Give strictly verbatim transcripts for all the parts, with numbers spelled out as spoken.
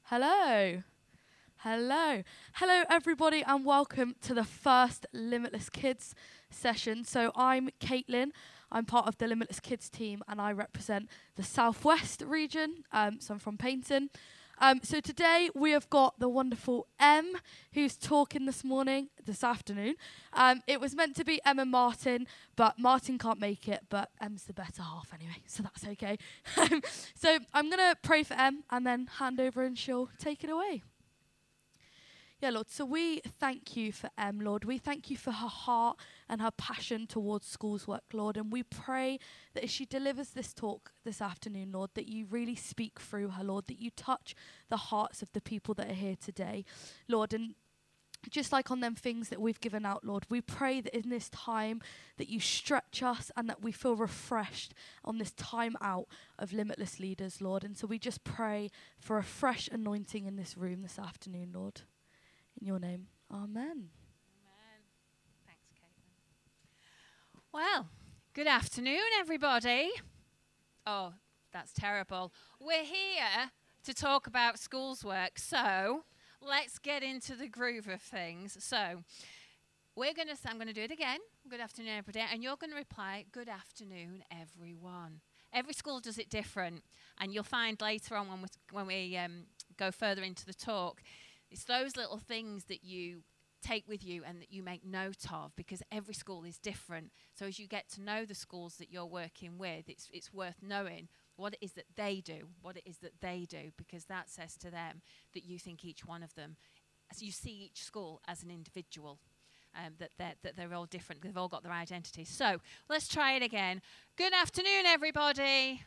Hello. Hello. Hello, everybody, and welcome to the first Limitless Kids session. So I'm Caitlin. I'm part of the Limitless Kids team, and I represent the Southwest region. Um, so I'm from Paignton. Um, so today we have got the wonderful Em, who's talking this morning, this afternoon. Um, it was meant to be Em and Martin, but Martin can't make it, but Em's the better half anyway, so that's okay. So I'm going to pray for Em and then hand over and she'll take it away. Yeah, Lord, so we thank you for Em, Lord. We thank you for her heart and her passion towards school's work, Lord. And we pray that as she delivers this talk this afternoon, Lord, that you really speak through her, Lord, that you touch the hearts of the people that are here today, Lord. And just like on them things that we've given out, Lord, we pray that in this time that you stretch us and that we feel refreshed on this time out of Limitless Leaders, Lord. And so we just pray for a fresh anointing in this room this afternoon, Lord. In your name, amen. Amen. Thanks, Caitlin. Well, good afternoon, everybody. Oh, that's terrible. We're here to talk about schools work, so let's get into the groove of things. So we're going to, I'm going to do it again. Good afternoon, everybody, and you're going to reply, good afternoon, everyone. Every school does it different, and you'll find later on when we, when we um, go further into the talk, it's those little things that you take with you and that you make note of, because every school is different. So as you get to know the schools that you're working with, it's it's worth knowing what it is that they do, what it is that they do, because that says to them that you think each one of them, as you see each school as an individual, um, that, they're, that they're all different, they've all got their identities. So let's try it again. Good afternoon, everybody.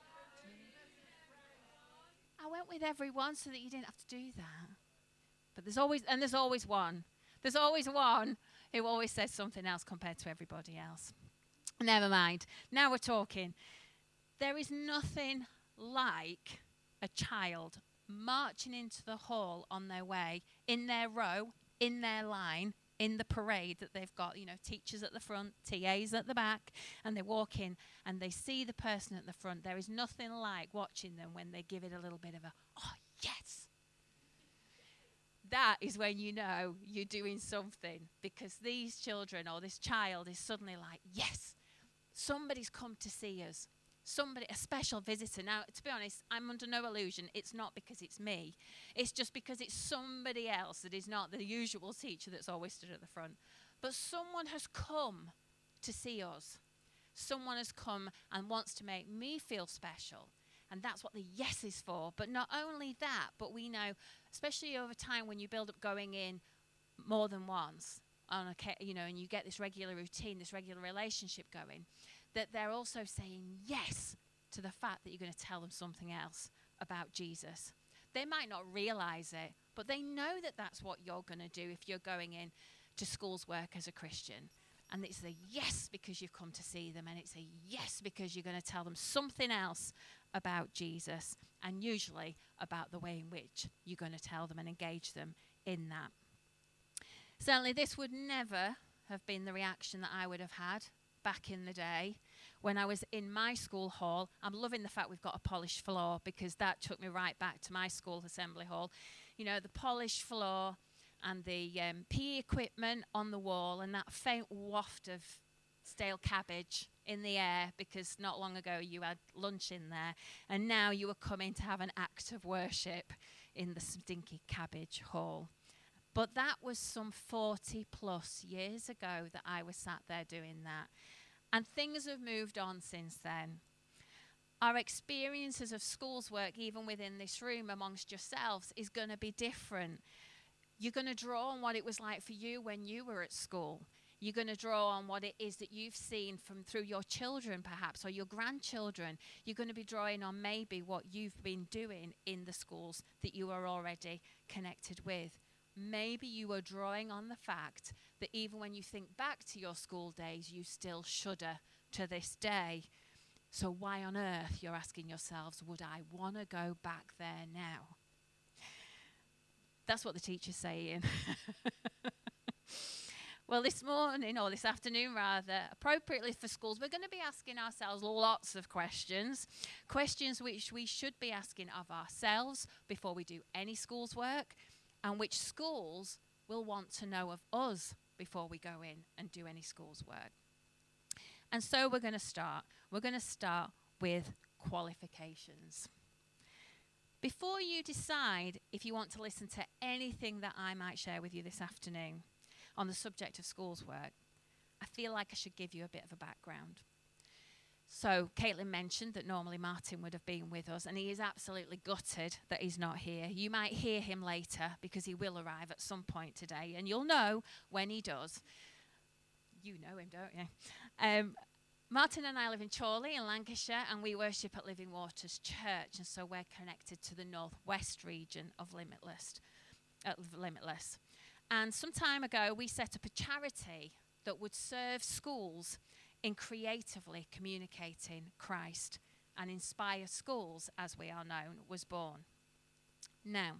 I went with everyone so that you didn't have to do that. But there's always, and there's always one. There's always one who always says something else compared to everybody else. Never mind. Now we're talking. There is nothing like a child marching into the hall on their way, in their row, in their line, in the parade that they've got, you know, teachers at the front, T As at the back, and they walk in and they see the person at the front. There is nothing like watching them when they give it a little bit of a, oh, yes. That is when you know you're doing something, because these children or this child is suddenly like, yes, somebody's come to see us. Somebody, a special visitor. Now, to be honest, I'm under no illusion. It's not because it's me. It's just because it's somebody else that is not the usual teacher that's always stood at the front. But someone has come to see us. Someone has come and wants to make me feel special. And that's what the yes is for. But not only that, but we know, especially over time when you build up going in more than once, on a, you know, and you get this regular routine, this regular relationship going, that they're also saying yes to the fact that you're going to tell them something else about Jesus. They might not realize it, but they know that that's what you're going to do if you're going in to school's work as a Christian. And it's a yes because you've come to see them, and it's a yes because you're going to tell them something else about Jesus, and usually about the way in which you're going to tell them and engage them in that. Certainly this would never have been the reaction that I would have had back in the day when I was in my school hall. I'm loving the fact we've got a polished floor, because that took me right back to my school assembly hall. You know, the polished floor and the um, P E equipment on the wall, and that faint waft of stale cabbage in the air, because not long ago you had lunch in there, and now you were coming to have an act of worship in the stinky cabbage hall. But that was some forty plus years ago that I was sat there doing that. And things have moved on since then. Our experiences of school's work, even within this room amongst yourselves, is going to be different. You're going to draw on what it was like for you when you were at school. You're going to draw on what it is that you've seen from through your children, perhaps, or your grandchildren. You're going to be drawing on maybe what you've been doing in the schools that you are already connected with. Maybe you are drawing on the fact that even when you think back to your school days, you still shudder to this day. So why on earth, you're asking yourselves, would I want to go back there now? That's what the teacher's saying. Well, this morning, or this afternoon rather, appropriately for schools, we're going to be asking ourselves lots of questions. Questions which we should be asking of ourselves before we do any schools work, and which schools will want to know of us before we go in and do any schools work. And so we're going to start. We're going to start with qualifications. Before you decide if you want to listen to anything that I might share with you this afternoon on the subject of schools work, I feel like I should give you a bit of a background. So Caitlin mentioned that normally Martin would have been with us, and he is absolutely gutted that he's not here. You might hear him later because he will arrive at some point today, and you'll know when he does. You know him, don't you? Um, Martin and I live in Chorley in Lancashire, and we worship at Living Waters Church, and so we're connected to the northwest region of Limitless. Uh, Limitless. And some time ago, we set up a charity that would serve schools in creatively communicating Christ, and Inspire Schools, as we are known, was born. Now,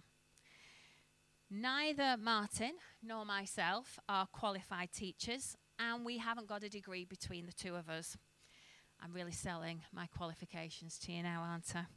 neither Martin nor myself are qualified teachers, and we haven't got a degree between the two of us. I'm really selling my qualifications to you now, aren't I?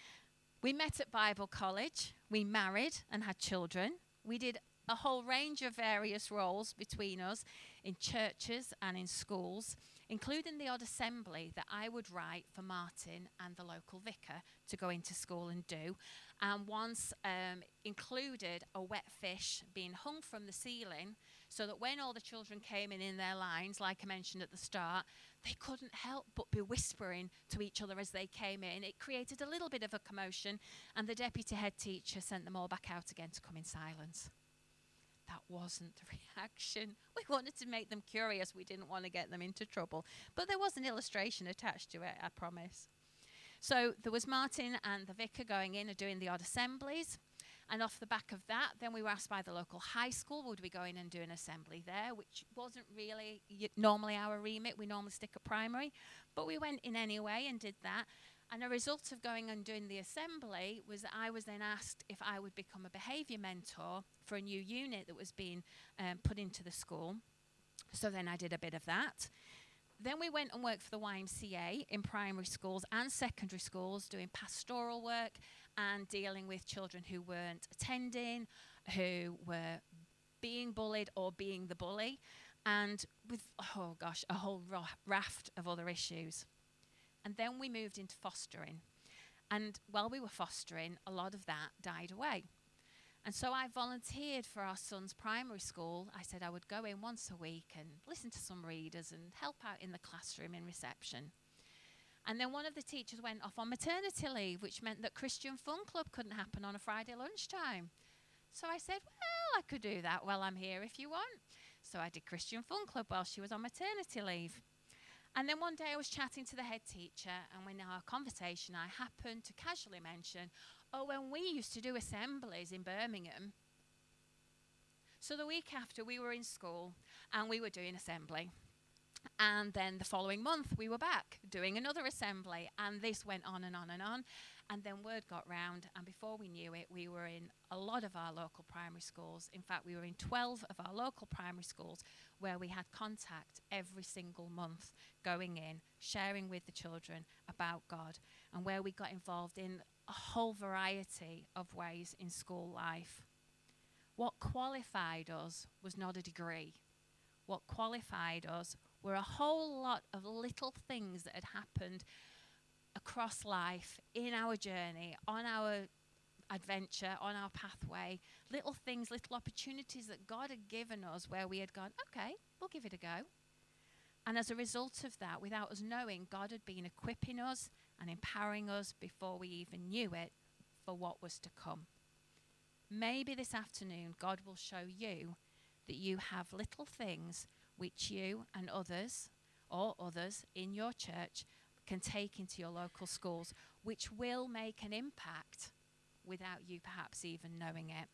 We met at Bible College, we married and had children. We did a whole range of various roles between us in churches and in schools, including the odd assembly that I would write for Martin and the local vicar to go into school and do. And once um, included a wet fish being hung from the ceiling so that when all the children came in in their lines, like I mentioned at the start, they couldn't help but be whispering to each other as they came in. It created a little bit of a commotion, and the deputy head teacher sent them all back out again to come in silence. That wasn't the reaction. We wanted to make them curious. We didn't want to get them into trouble. But there was an illustration attached to it, I promise. So there was Martin and the vicar going in and doing the odd assemblies. And off the back of that, then we were asked by the local high school, would we go in and do an assembly there, which wasn't really y- normally our remit. We normally stick at primary. But we went in anyway and did that. And a result of going and doing the assembly was that I was then asked if I would become a behaviour mentor for a new unit that was being um, put into the school. So then I did a bit of that. Then we went and worked for the Y M C A in primary schools and secondary schools, doing pastoral work and dealing with children who weren't attending, who were being bullied or being the bully, and with, oh gosh, a whole ra- raft of other issues. And then we moved into fostering. And while we were fostering, a lot of that died away. And so I volunteered for our son's primary school. I said I would go in once a week and listen to some readers and help out in the classroom in reception. And then one of the teachers went off on maternity leave, which meant that Christian Fun Club couldn't happen on a Friday lunchtime. So I said, well, I could do that while I'm here if you want. So I did Christian Fun Club while she was on maternity leave. And then one day I was chatting to the head teacher, and in our conversation I happened to casually mention, oh, when we used to do assemblies in Birmingham. So the week after we were in school and we were doing assembly. And then the following month we were back doing another assembly, and this went on and on and on. And then word got round, and before we knew it, we were in a lot of our local primary schools. In fact, we were in twelve of our local primary schools where we had contact every single month, going in, sharing with the children about God, and where we got involved in a whole variety of ways in school life. What qualified us was not a degree. What qualified us were a whole lot of little things that had happened across life, in our journey, on our adventure, on our pathway, little things, little opportunities that God had given us where we had gone, okay, we'll give it a go. And as a result of that, without us knowing, God had been equipping us and empowering us before we even knew it for what was to come. Maybe this afternoon, God will show you that you have little things which you and others, or others in your church, can take into your local schools, which will make an impact without you perhaps even knowing it.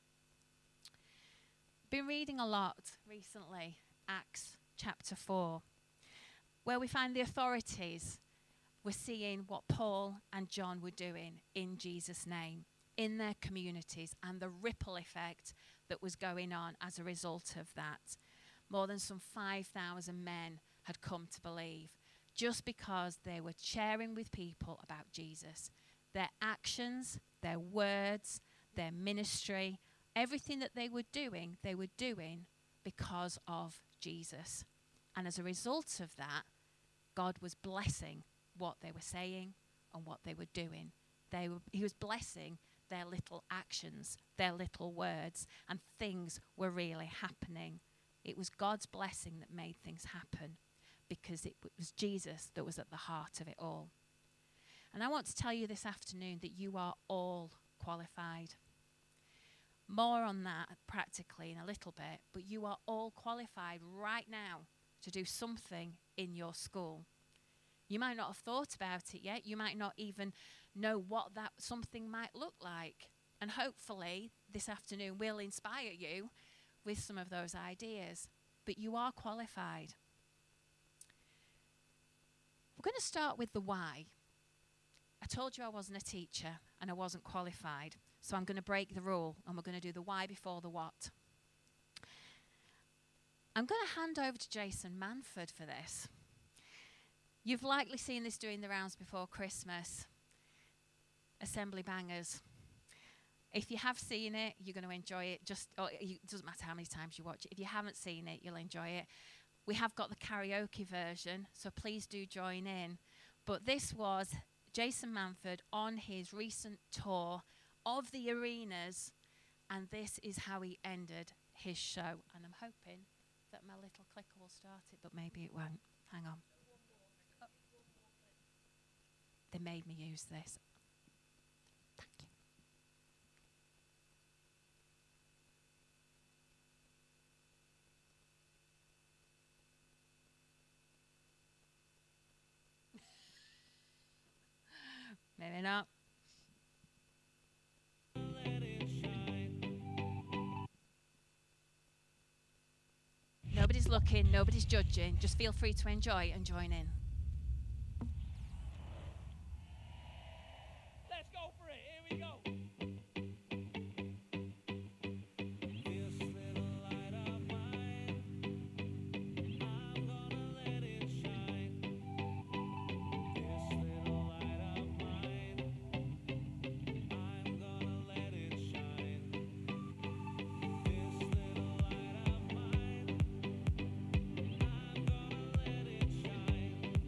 Been reading a lot recently, Acts chapter four, where we find the authorities were seeing what Paul and John were doing in Jesus' name, in their communities, and the ripple effect that was going on as a result of that. more than some five thousand men had come to believe, just because they were sharing with people about Jesus. Their actions, their words, their ministry, everything that they were doing, they were doing because of Jesus. And as a result of that, God was blessing what they were saying and what they were doing. They were, he was blessing their little actions, their little words, and things were really happening. It was God's blessing that made things happen, because it was Jesus that was at the heart of it all. And I want to tell you this afternoon that you are all qualified. More on that practically in a little bit, but you are all qualified right now to do something in your school. You might not have thought about it yet. You might not even know what that something might look like. And hopefully this afternoon will inspire you with some of those ideas. But you are qualified. We're going to start with the why. I told you I wasn't a teacher and I wasn't qualified. So I'm going to break the rule and we're going to do the why before the what. I'm going to hand over to Jason Manford for this. You've likely seen this doing the rounds before Christmas. Assembly Bangers. If you have seen it, you're going to enjoy it. Just oh, it doesn't matter how many times you watch it. If you haven't seen it, you'll enjoy it. We have got the karaoke version, so please do join in. But this was Jason Manford on his recent tour of the arenas, and this is how he ended his show. And I'm hoping that my little clicker will start it, but maybe it won't. Hang on. Oh. They made me use this. Thank you. Maybe not. Nobody's looking, nobody's judging. Just feel free to enjoy and join in. Let's go for it. Here we go. This little light of mine, I'm gonna let it shine.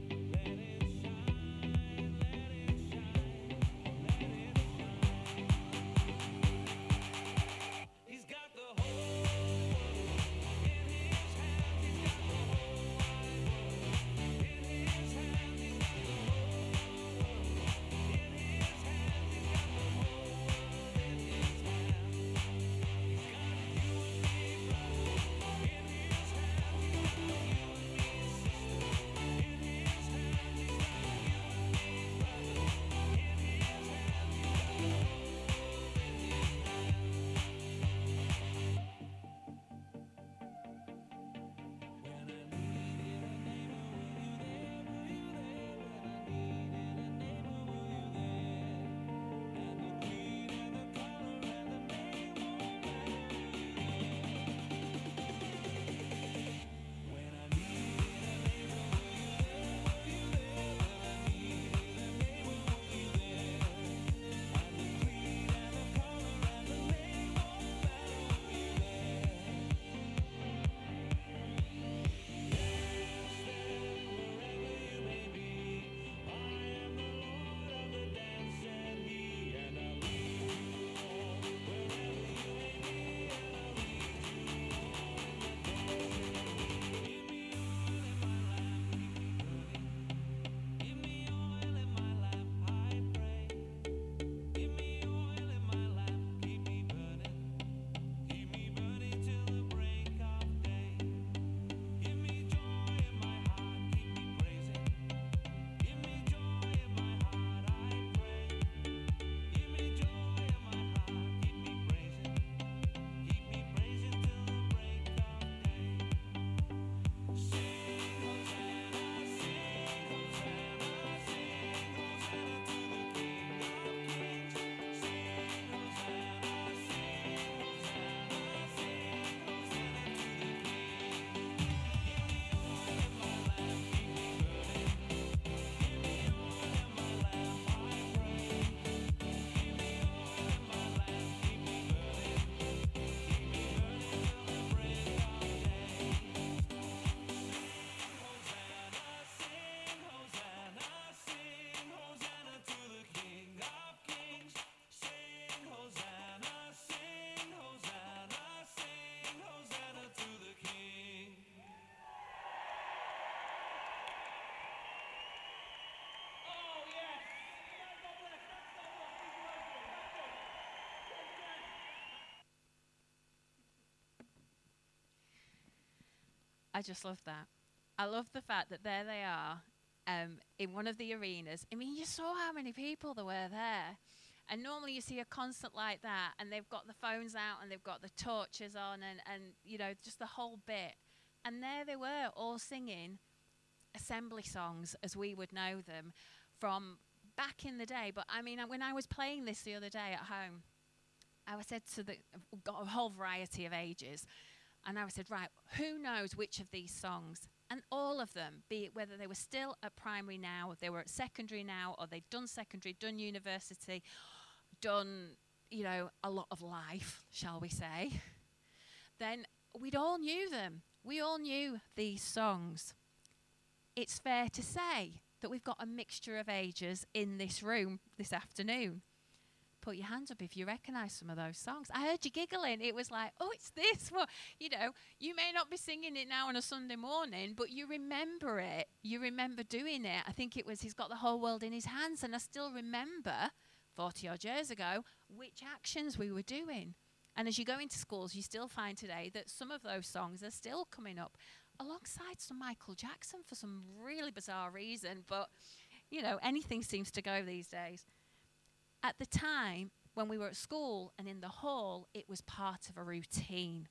I just love that. I love the fact that there they are um, in one of the arenas. I mean, you saw how many people there were there. And normally you see a concert like that, and they've got the phones out, and they've got the torches on, and, and you know, just the whole bit. And there they were, all singing assembly songs, as we would know them, from back in the day. But, I mean, when I was playing this the other day at home, I said to the, got a whole variety of ages, and I said, right, who knows which of these songs? And all of them, be it whether they were still at primary now, or they were at secondary now, or they'd done secondary, done university, done, you know, a lot of life, shall we say, then we'd all knew them. We all knew these songs. It's fair to say that we've got a mixture of ages in this room this afternoon. Put your hands up if you recognise some of those songs. I heard you giggling. It was like, oh, it's this one. You know, you may not be singing it now on a Sunday morning, but you remember it. You remember doing it. I think it was He's Got the Whole World in His Hands. And I still remember, forty odd years ago, which actions we were doing. And as you go into schools, you still find today that some of those songs are still coming up alongside some Michael Jackson for some really bizarre reason. But, you know, anything seems to go these days. At the time, when we were at school and in the hall, it was part of a routine.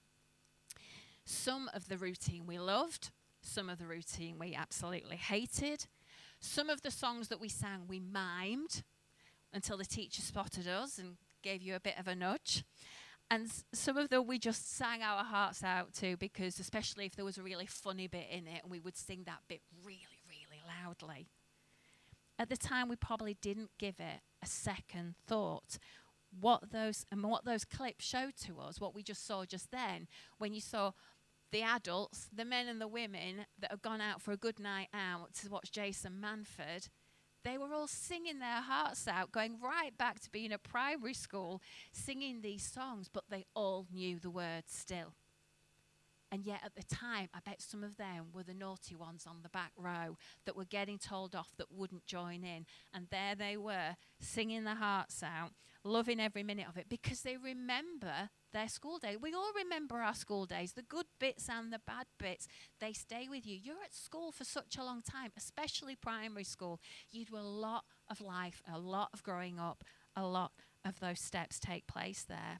Some of the routine we loved, some of the routine we absolutely hated. Some of the songs that we sang, we mimed until the teacher spotted us and gave you a bit of a nudge. And s- some of them we just sang our hearts out to, because especially if there was a really funny bit in it, and we would sing that bit really, really loudly. At the time, we probably didn't give it a second thought. What those and what those clips showed to us, what we just saw just then, when you saw the adults, the men and the women that had gone out for a good night out to watch Jason Manford, they were all singing their hearts out, going right back to being at primary school, singing these songs, but they all knew the words still. And yet at the time, I bet some of them were the naughty ones on the back row that were getting told off, that wouldn't join in. And there they were, singing their hearts out, loving every minute of it, because they remember their school day. We all remember our school days, the good bits and the bad bits. They stay with you. You're at school for such a long time, especially primary school. You do a lot of life, a lot of growing up, a lot of those steps take place there.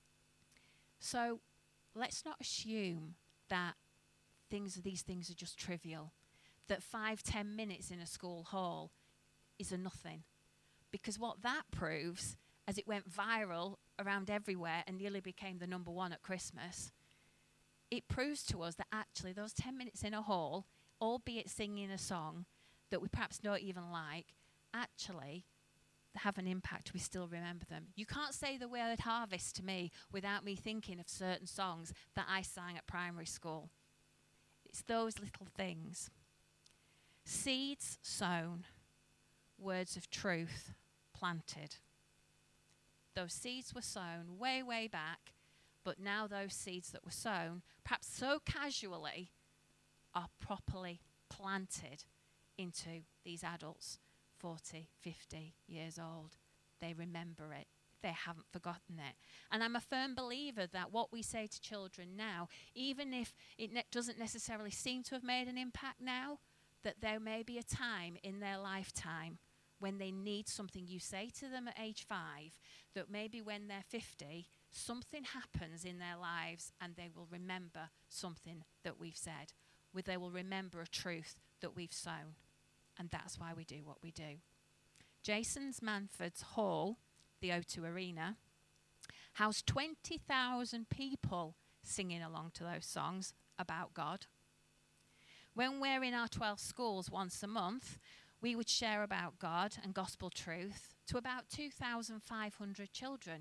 So let's not assume that things, these things are just trivial, that five, ten minutes in a school hall is a nothing. Because what that proves, as it went viral around everywhere and nearly became the number one at Christmas, it proves to us that actually those ten minutes in a hall, albeit singing a song that we perhaps don't even like, actually have an impact. We still remember them. You can't say the word harvest to me without me thinking of certain songs that I sang at primary school. It's those little things. Seeds sown, words of truth planted. Those seeds were sown way, way back, but now those seeds that were sown, perhaps so casually, are properly planted into these adults, forty, fifty years old. They remember it. They haven't forgotten it. And I'm a firm believer that what we say to children now, even if it ne- doesn't necessarily seem to have made an impact now, that there may be a time in their lifetime when they need something you say to them at age five, that maybe when they're fifty, something happens in their lives and they will remember something that we've said, where they will remember a truth that we've sown. And that's why we do what we do. Jason's Manford's Hall, the O two Arena, housed twenty thousand people singing along to those songs about God. When we're in our twelve schools once a month, we would share about God and gospel truth to about two thousand five hundred children.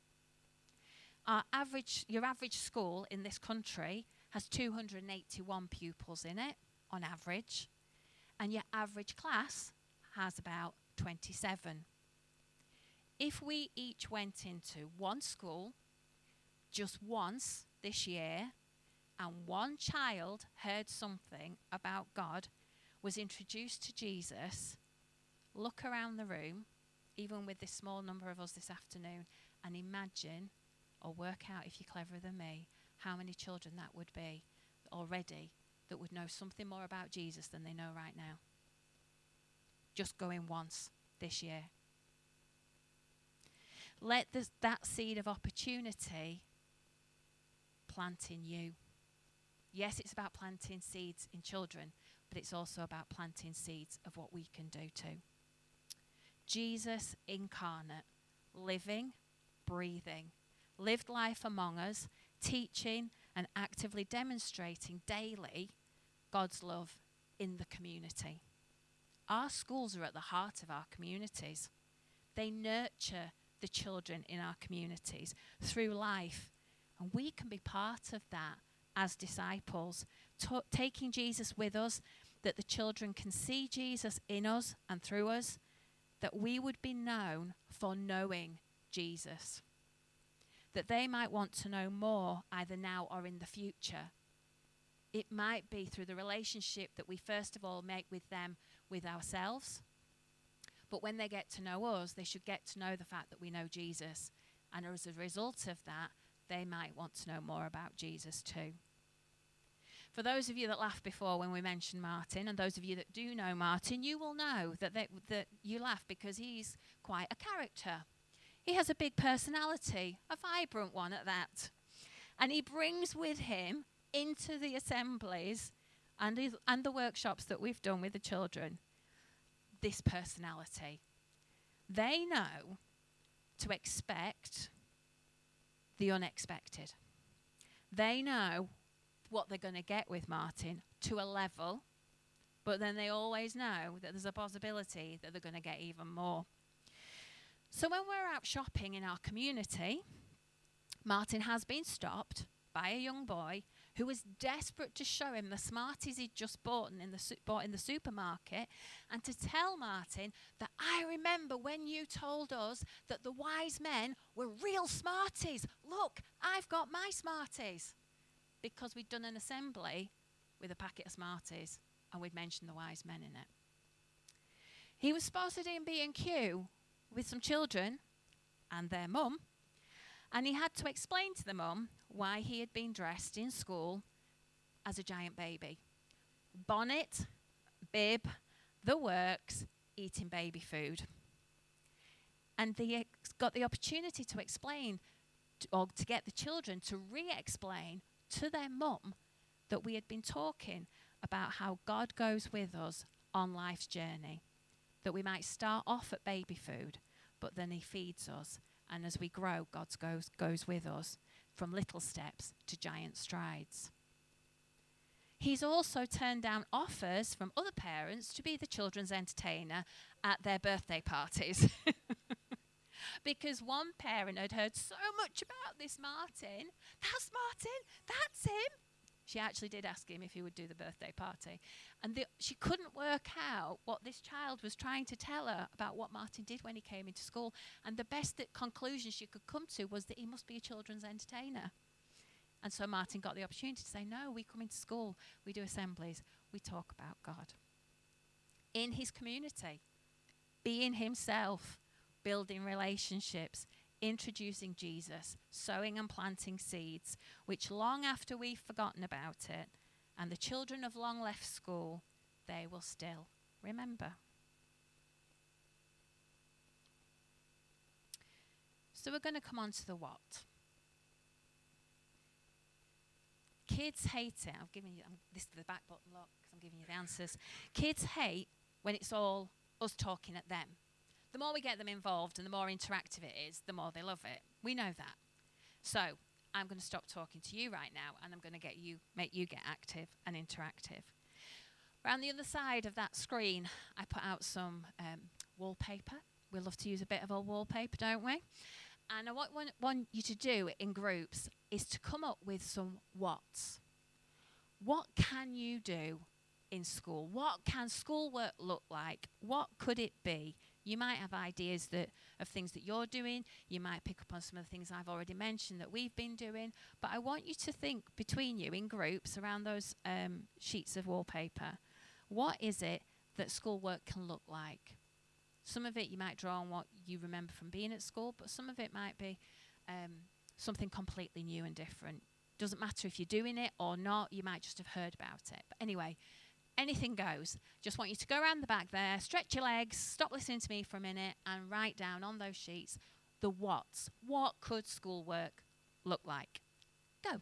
Our average, your average school in this country has two hundred eighty-one pupils in it, on average, and your average class has about twenty-seven. If we each went into one school just once this year, and one child heard something about God, was introduced to Jesus, look around the room, even with this small number of us this afternoon, and imagine, or work out if you're cleverer than me, how many children that would be already that would know something more about Jesus than they know right now. Just going once this year. Let this, that seed of opportunity plant in you. Yes, it's about planting seeds in children, but it's also about planting seeds of what we can do too. Jesus incarnate, living, breathing, lived life among us, teaching and actively demonstrating daily God's love in the community. Our schools are at the heart of our communities. They nurture the children in our communities through life. And we can be part of that as disciples, ta- taking Jesus with us, that the children can see Jesus in us and through us, that we would be known for knowing Jesus, that they might want to know more either now or in the future. It might be through the relationship that we first of all make with them, with ourselves. But when they get to know us, they should get to know the fact that we know Jesus. And as a result of that, they might want to know more about Jesus too. For those of you that laughed before when we mentioned Martin, and those of you that do know Martin, you will know that, they, that you laugh because he's quite a character. He has a big personality, a vibrant one at that. And he brings with him into the assemblies and, his, and the workshops that we've done with the children this personality. They know to expect the unexpected. They know what they're going to get with Martin to a level, but then they always know that there's a possibility that they're going to get even more. So when we're out shopping in our community, Martin has been stopped by a young boy who was desperate to show him the Smarties he'd just bought in the, su- bought in the supermarket, and to tell Martin that I remember when you told us that the wise men were real Smarties. Look, I've got my Smarties. Because we'd done an assembly with a packet of Smarties and we'd mentioned the wise men in it. He was spotted in B and Q with some children and their mum, and he had to explain to the mum why he had been dressed in school as a giant baby. Bonnet, bib, the works, eating baby food. And they ex- got the opportunity to explain, to, or to get the children to re-explain to their mum that we had been talking about how God goes with us on life's journey. That we might start off at baby food, but then he feeds us. And as we grow, God goes, goes with us from little steps to giant strides. He's also turned down offers from other parents to be the children's entertainer at their birthday parties. Because one parent had heard so much about this Martin. That's Martin, that's him. She actually did ask him if he would do the birthday party. And the, she couldn't work out what this child was trying to tell her about what Martin did when he came into school. And the best that conclusion she could come to was that he must be a children's entertainer. And so Martin got the opportunity to say, no, we come into school, we do assemblies, we talk about God. In his community, being himself, building relationships, introducing Jesus, sowing and planting seeds, which long after we've forgotten about it, and the children have long left school, they will still remember. So we're going to come on to the what. Kids hate it. I'm giving you I'm, this is the back button look because I'm giving you the answers. Kids hate when it's all us talking at them. The more we get them involved and the more interactive it is, the more they love it. We know that. So I'm going to stop talking to you right now, and I'm going to get you, make you get active and interactive. Around the other side of that screen, I put out some um, wallpaper. We love to use a bit of old wallpaper, don't we? And I want, want, want you to do in groups is to come up with some whats. What can you do in school? What can schoolwork look like? What could it be? You might have ideas that of things that you're doing. You might pick up on some of the things I've already mentioned that we've been doing. But I want you to think between you in groups around those um, sheets of wallpaper. What is it that schoolwork can look like? Some of it you might draw on what you remember from being at school, but some of it might be um, something completely new and different Doesn't matter if you're doing it or not. You might just have heard about it. But anyway, anything goes. Just want you to go around the back there, stretch your legs, stop listening to me for a minute, and write down on those sheets the whats. What could schoolwork look like? Go.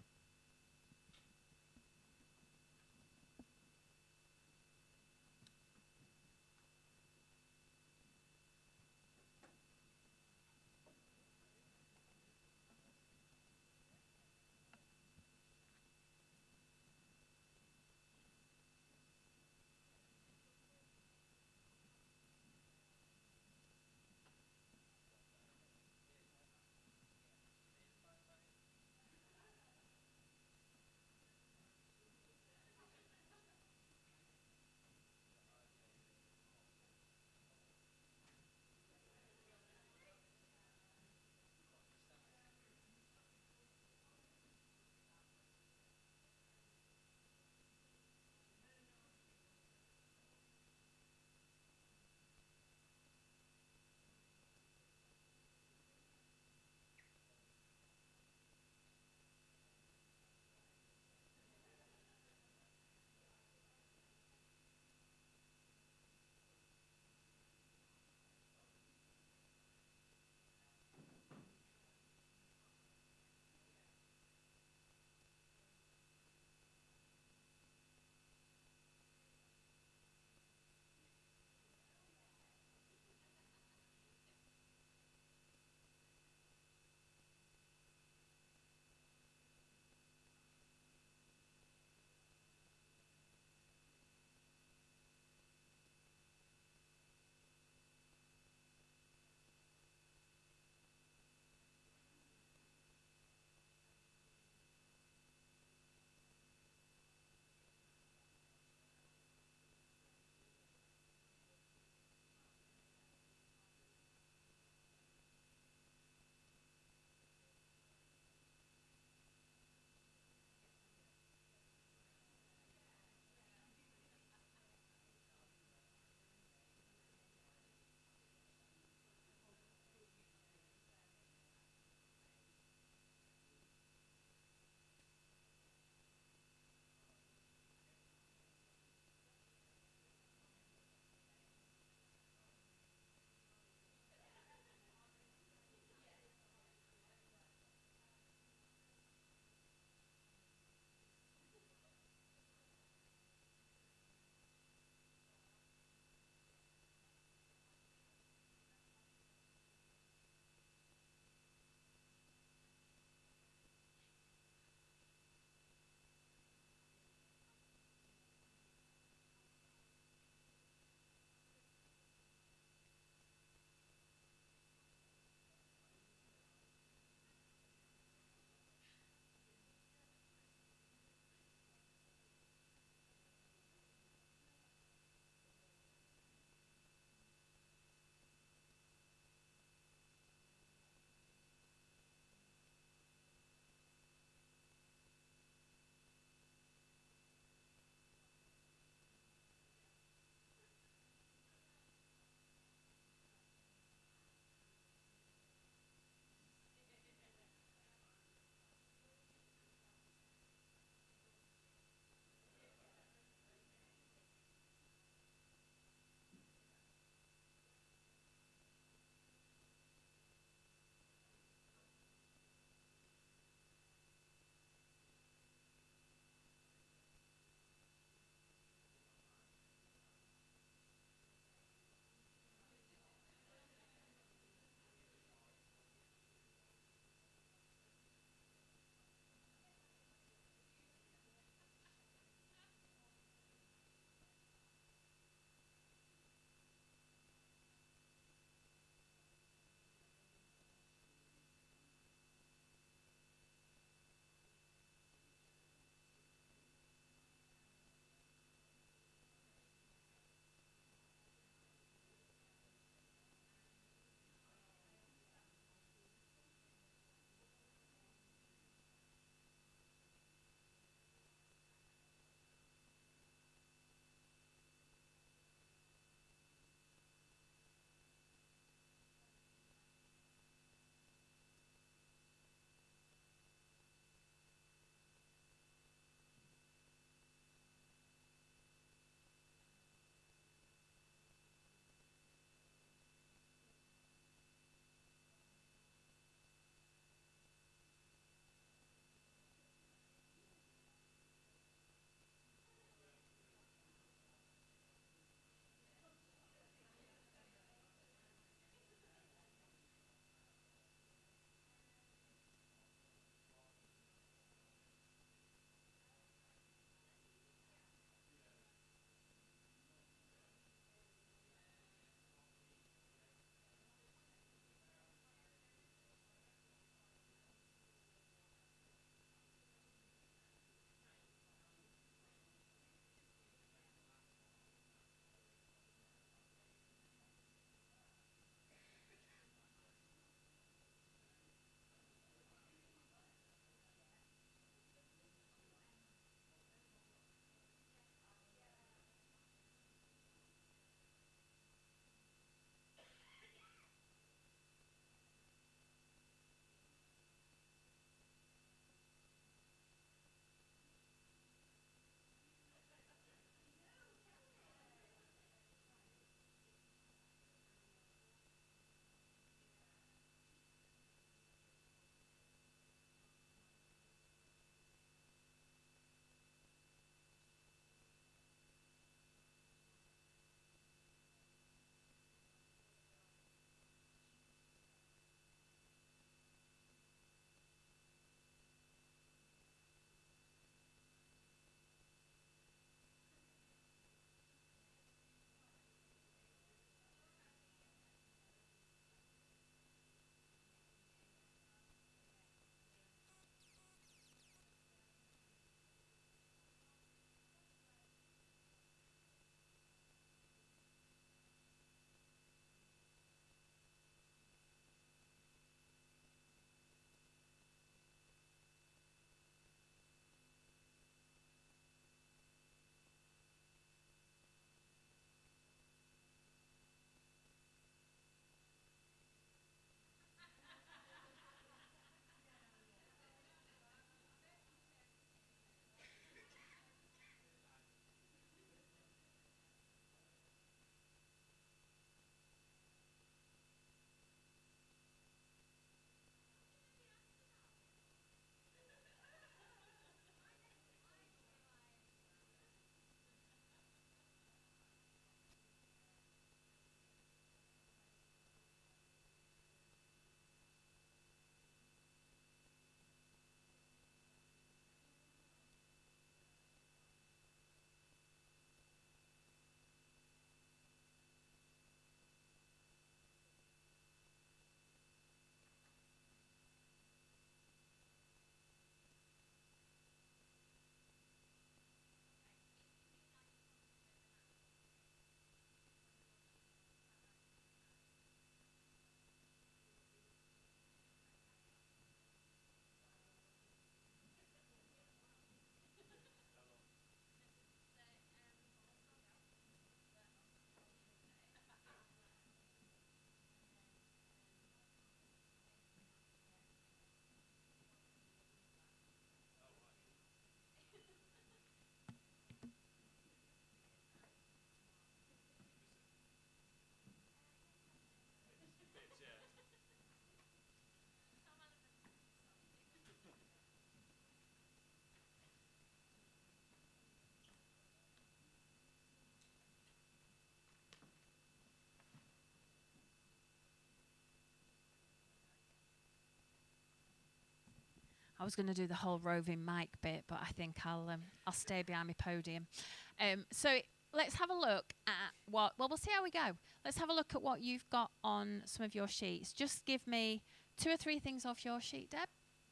I was going to do the whole roving mic bit, but I think I'll um, I'll stay behind my podium. Um, so let's have a look at what. Well, we'll see how we go. Let's have a look at what you've got on some of your sheets. Just give me two or three things off your sheet, Deb.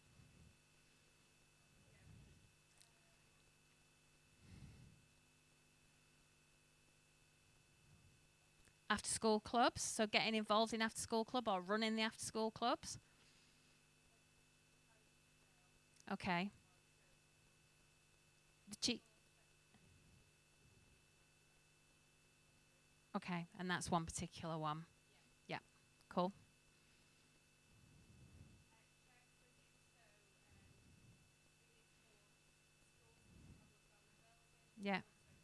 After school clubs, so getting involved in after school club or running the after school clubs. Okay. The cheat. Okay, and that's one particular one. Yeah, cool. Yeah.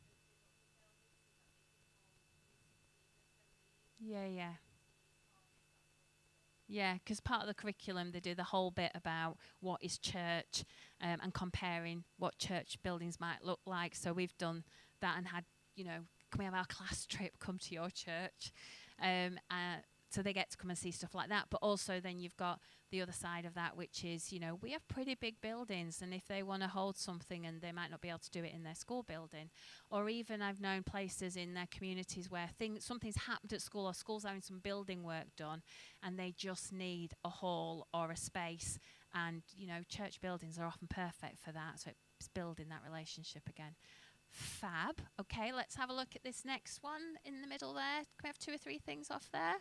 Yeah, yeah. Yeah, because part of the curriculum, they do the whole bit about what is church um, and comparing what church buildings might look like. So we've done that and had, you know, can we have our class trip come to your church? Um, uh, so they get to come and see stuff like that. But also then you've got the other side of that, which is, you know, we have pretty big buildings, and if they want to hold something and they might not be able to do it in their school building, or even I've known places in their communities where things, something's happened at school, or school's having some building work done, and they just need a hall or a space, and, you know, church buildings are often perfect for that, so it's building that relationship again. Fab. Okay, let's have a look at this next one in the middle there. Can we have two or three things off there?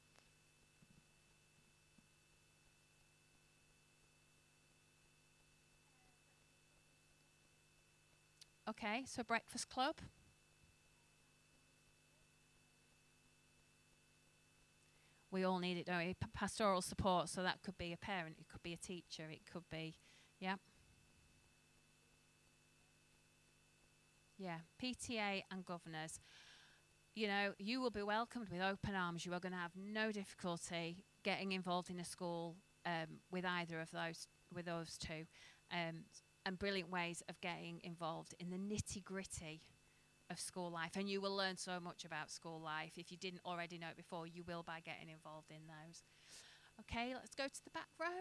Okay, so breakfast club. We all need it, don't we? P- pastoral support, so that could be a parent, it could be a teacher, it could be, yeah. Yeah, P T A and governors. You know, you will be welcomed with open arms. You are going to have no difficulty getting involved in a school um, with either of those, with those two. Um, and brilliant ways of getting involved in the nitty-gritty of school life. And you will learn so much about school life. If you didn't already know it before, you will by getting involved in those. Okay, let's go to the back row.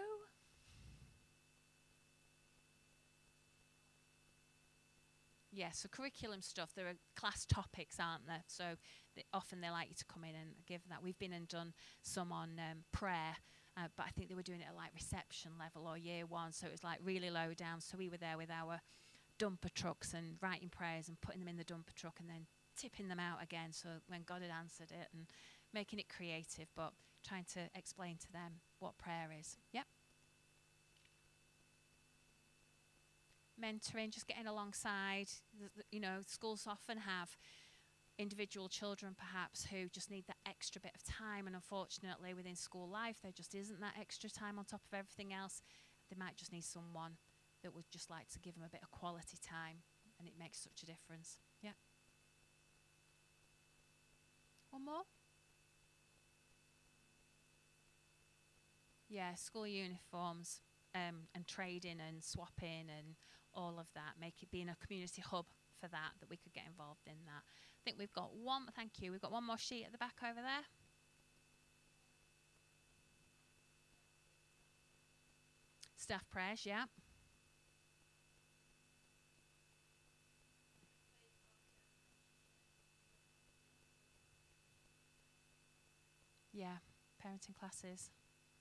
Yeah, so curriculum stuff, there are class topics, aren't there? So they, often they like you to come in and give that. We've been and done some on um, prayer, uh, but I think they were doing it at like reception level or year one, so it was like really low down. So we were there with our dumper trucks and writing prayers and putting them in the dumper truck and then tipping them out again, so when God had answered it, and making it creative, but trying to explain to them what prayer is. Yep. Mentoring, just getting alongside. The, the, you know, schools often have individual children perhaps who just need that extra bit of time, and unfortunately within school life there just isn't that extra time on top of everything else. They might just need someone that would just like to give them a bit of quality time, and it makes such a difference. Yeah. One more? Yeah, school uniforms um, and trading and swapping and all of that, make it being a community hub for that, that we could get involved in that. I think we've got one, thank you, we've got one more sheet at the back over there. Staff prayers, yeah. Yeah, parenting classes.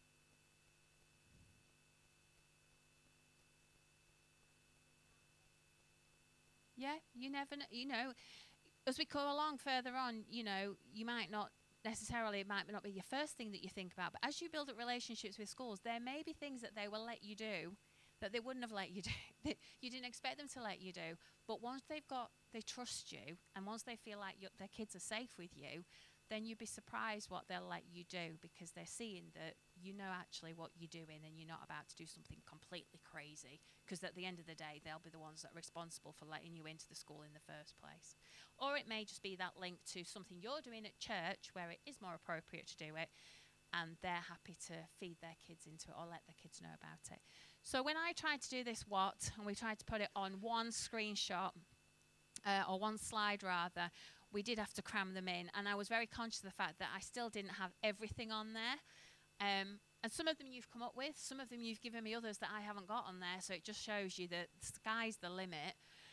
Yeah, you never know, you know, as we go along further on, you know, you might not necessarily, it might not be your first thing that you think about, but as you build up relationships with schools, there may be things that they will let you do that they wouldn't have let you do, that you didn't expect them to let you do, but once they've got, they trust you, and once they feel like their kids are safe with you, then you'd be surprised what they'll let you do, because they're seeing that you know actually what you're doing and you're not about to do something completely crazy, because at the end of the day they'll be the ones that are responsible for letting you into the school in the first place. Or it may just be that link to something you're doing at church where it is more appropriate to do it, and they're happy to feed their kids into it or let their kids know about it. So when I tried to do this what, and we tried to put it on one screenshot, uh, or one slide rather, we did have to cram them in, and I was very conscious of the fact that I still didn't have everything on there. Um, and some of them you've come up with, some of them you've given me others that I haven't got on there, so it just shows you that the sky's the limit.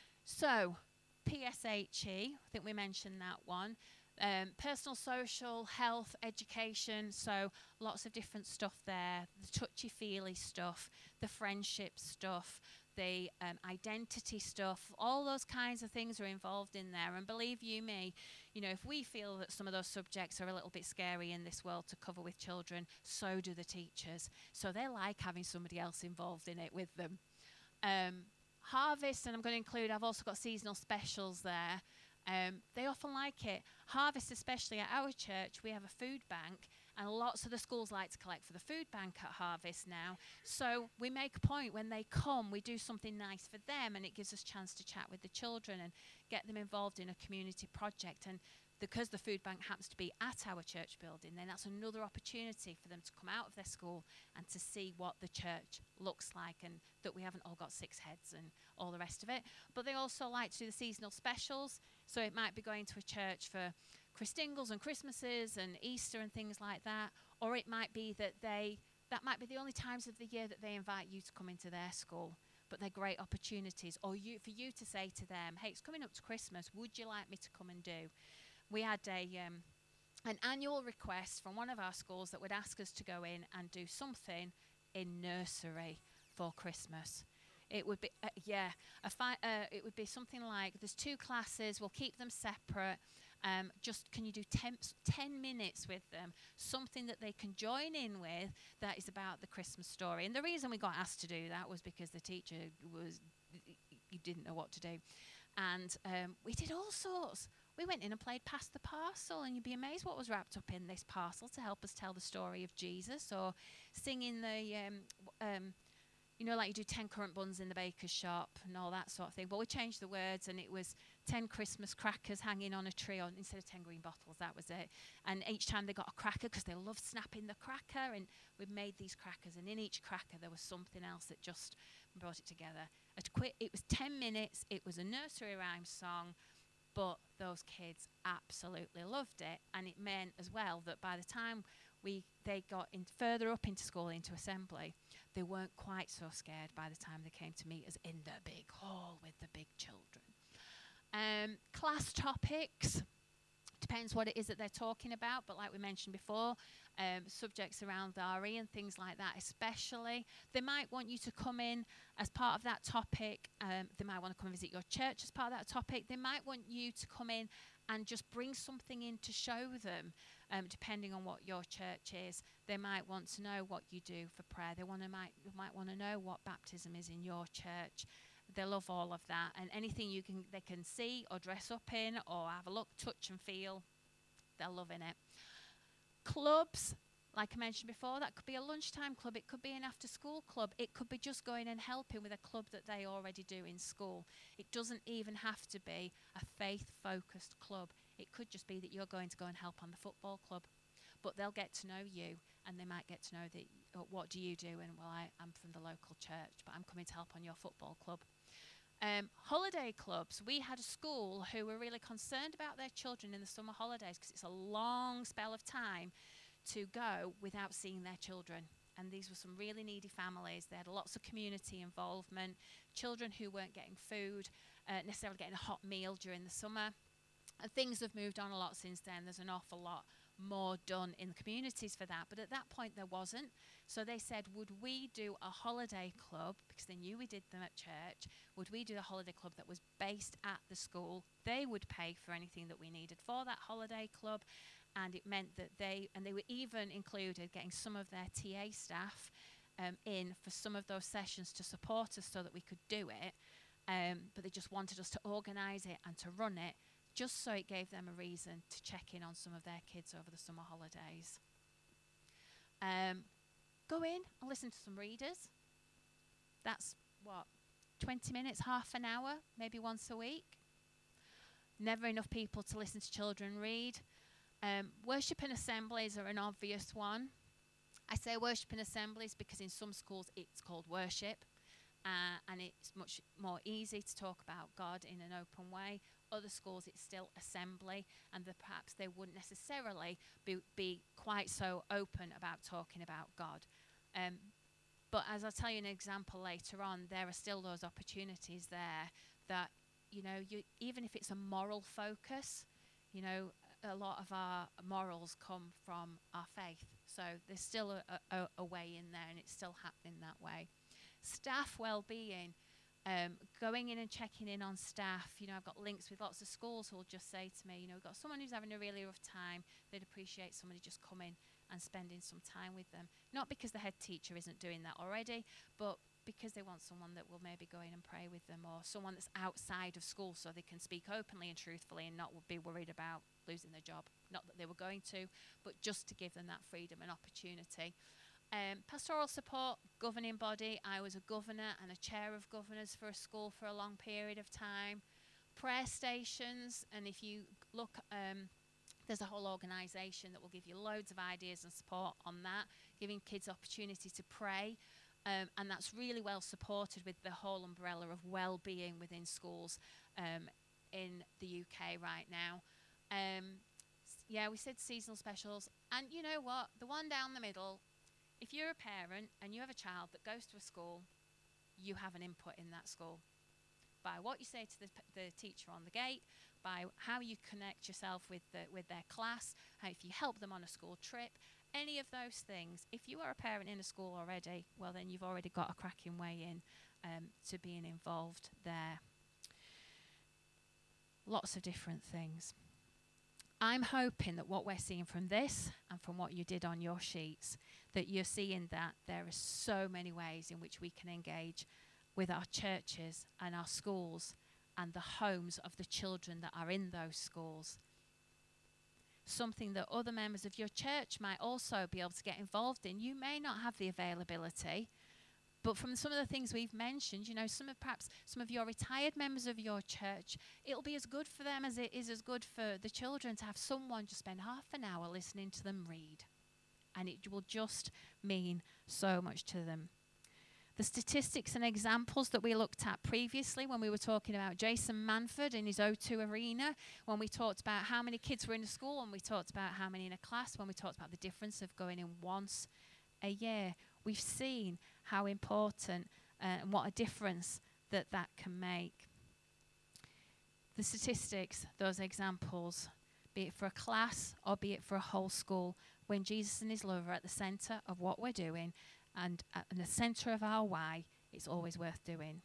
So, P S H E, I think we mentioned that one. Um, personal, social, health, education, so lots of different stuff there. The touchy-feely stuff, the friendship stuff, the um, identity stuff, all those kinds of things are involved in there. And believe you me, you know, if we feel that some of those subjects are a little bit scary in this world to cover with children, so do the teachers. So they like having somebody else involved in it with them. Um, Harvest, and I'm going to include, I've also got seasonal specials there. Um, they often like it. Harvest, especially at our church, we have a food bank, and lots of the schools like to collect for the food bank at Harvest now. So we make a point when they come, we do something nice for them, and it gives us a chance to chat with the children and get them involved in a community project. And because the food bank happens to be at our church building, then that's another opportunity for them to come out of their school and to see what the church looks like, and that we haven't all got six heads and all the rest of it. But they also like to do the seasonal specials. So it might be going to a church for Christingles and Christmases and Easter and things like that. Or it might be that they, that might be the only times of the year that they invite you to come into their school. But they're great opportunities. Or you, for you to say to them, hey, it's coming up to Christmas, would you like me to come and do? We had a um, an annual request from one of our schools that would ask us to go in and do something in nursery for Christmas. It would be, uh, yeah, a fi- uh, it would be something like, there's two classes, we'll keep them separate. Um, just can you do ten, ten minutes with them, something that they can join in with that is about the Christmas story. And the reason we got asked to do that was because the teacher was, he didn't know what to do. And um, we did all sorts. We went in and played Pass the Parcel, and you'd be amazed what was wrapped up in this parcel to help us tell the story of Jesus, or singing the, um, um, you know, like you do ten currant buns in the baker's shop and all that sort of thing. But we changed the words, and it was ten Christmas crackers hanging on a tree, on, instead of ten green bottles, that was it. And each time they got a cracker, because they loved snapping the cracker, and we made these crackers, and in each cracker there was something else that just brought it together. At quit, it was ten minutes, it was a nursery rhyme song, but those kids absolutely loved it. And it meant as well that by the time we they got in further up into school, into assembly, they weren't quite so scared by the time they came to meet us in the big hall with the big children. Um, class topics, depends what it is that they're talking about, but like we mentioned before, um, subjects around R E and things like that especially. They might want you to come in as part of that topic. Um, they might want to come and visit your church as part of that topic. They might want you to come in and just bring something in to show them, um, depending on what your church is. They might want to know what you do for prayer. They want to might might want to know what baptism is in your church. They love all of that, and anything you can they can see or dress up in or have a look, touch and feel, they're loving it. Clubs, like I mentioned before, that could be a lunchtime club, it could be an after school club, it could be just going and helping with a club that they already do in school. It doesn't even have to be a faith-focused club. It could just be that you're going to go and help on the football club. But they'll get to know you, and they might get to know that, uh, what do you do? And, well, I, I'm from the local church, but I'm coming to help on your football club. Um, holiday clubs. We had a school who were really concerned about their children in the summer holidays, because it's a long spell of time to go without seeing their children. And these were some really needy families. They had lots of community involvement, children who weren't getting food, uh, necessarily getting a hot meal during the summer. And things have moved on a lot since then. There's an awful lot more done in the communities for that, but at that point there wasn't. So they said, would we do a holiday club, because they knew we did them at church, would we do a holiday club that was based at the school? They would pay for anything that we needed for that holiday club, and it meant that they, and they were even included getting some of their T A staff um, in for some of those sessions to support us so that we could do it, um, but they just wanted us to organise it and to run it, just so it gave them a reason to check in on some of their kids over the summer holidays. Um, go in and listen to some readers. That's, what, twenty minutes, half an hour, maybe once a week. Never enough people to listen to children read. Um, worship and assemblies are an obvious one. I say worship and assemblies because in some schools it's called worship, uh, and it's much more easy to talk about God in an open way. Other schools it's still assembly, and that perhaps they wouldn't necessarily be, be quite so open about talking about God. Um, but as I'll tell you an example later on, there are still those opportunities there that, you know, you, even if it's a moral focus, you know, a lot of our morals come from our faith. So there's still a, a, a way in there, and it's still happening that way. Staff well-being, um, going in and checking in on staff. You know, I've got links with lots of schools who will just say to me, you know, we've got someone who's having a really rough time. They'd appreciate somebody just coming and spending some time with them. Not because the head teacher isn't doing that already, but because they want someone that will maybe go in and pray with them, or someone that's outside of school so they can speak openly and truthfully and not be worried about losing their job. Not that they were going to, but just to give them that freedom and opportunity. Um, pastoral support, governing body. I was a governor and a chair of governors for a school for a long period of time. Prayer stations, and if you look, um, there's a whole organisation that will give you loads of ideas and support on that, giving kids opportunity to pray. Um, and that's really well supported with the whole umbrella of well-being within schools um, in the U K right now. Um, s- yeah, we said seasonal specials. And you know what? The one down the middle, if you're a parent and you have a child that goes to a school, you have an input in that school. By what you say to the, p- the teacher on the gate, by how you connect yourself with, the, with their class, how if you help them on a school trip, any of those things. If you are a parent in a school already, well, then you've already got a cracking way in um, to being involved there. Lots of different things. I'm hoping that what we're seeing from this and from what you did on your sheets, that you're seeing that there are so many ways in which we can engage with our churches and our schools and the homes of the children that are in those schools. Something that other members of your church might also be able to get involved in. You may not have the availability, but from some of the things we've mentioned, you know, some of perhaps some of your retired members of your church, it'll be as good for them as it is as good for the children to have someone just spend half an hour listening to them read. And it will just mean so much to them. The statistics and examples that we looked at previously when we were talking about Jason Manford in his O two Arena, when we talked about how many kids were in a school, when we talked about how many in a class, when we talked about the difference of going in once a year, we've seen how important uh, and what a difference that that can make. The statistics, those examples, be it for a class or be it for a whole school, when Jesus and his love are at the centre of what we're doing, and at the centre of our why, it's always worth doing.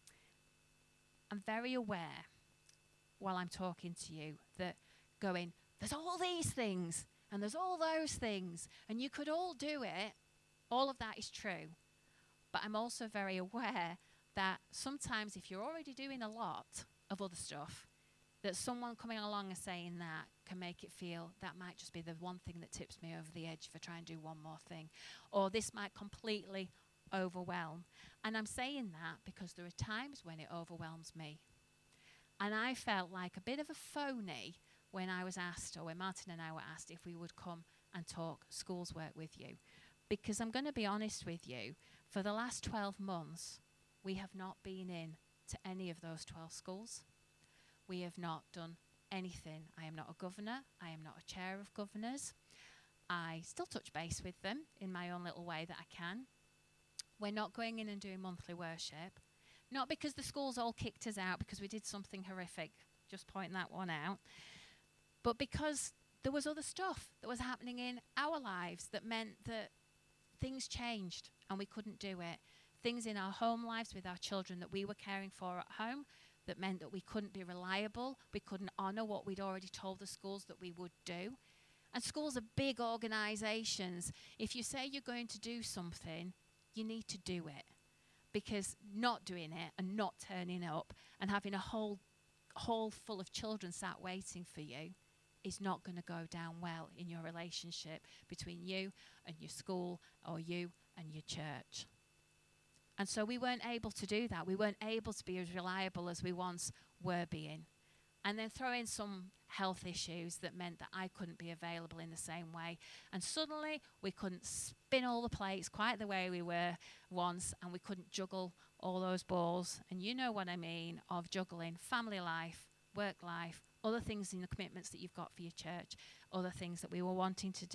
I'm very aware, while I'm talking to you, that going, there's all these things, and there's all those things, and you could all do it, all of that is true. But I'm also very aware that sometimes if you're already doing a lot of other stuff, that someone coming along and saying that can make it feel that might just be the one thing that tips me over the edge for trying to do one more thing. Or this might completely overwhelm. And I'm saying that because there are times when it overwhelms me. And I felt like a bit of a phony when I was asked, or when Martin and I were asked, if we would come and talk schools work with you. Because I'm going to be honest with you, for the last twelve months, we have not been in to any of those twelve schools. We have not done anything. I am not a governor. I am not a chair of governors. I still touch base with them in my own little way that I can. We're not going in and doing monthly worship. Not because the schools all kicked us out because we did something horrific, just pointing that one out, but because there was other stuff that was happening in our lives that meant that things changed and we couldn't do it. Things in our home lives with our children that we were caring for at home that meant that we couldn't be reliable, we couldn't honour what we'd already told the schools that we would do. And schools are big organisations. If you say you're going to do something, you need to do it. Because not doing it and not turning up and having a whole hall full of children sat waiting for you is not going to go down well in your relationship between you and your school or you and your church. And so we weren't able to do that. We weren't able to be as reliable as we once were being. And then throw in some health issues that meant that I couldn't be available in the same way. And suddenly we couldn't spin all the plates quite the way we were once, and we couldn't juggle all those balls. And you know what I mean of juggling family life, work life, other things in the commitments that you've got for your church, other things that we were wanting to do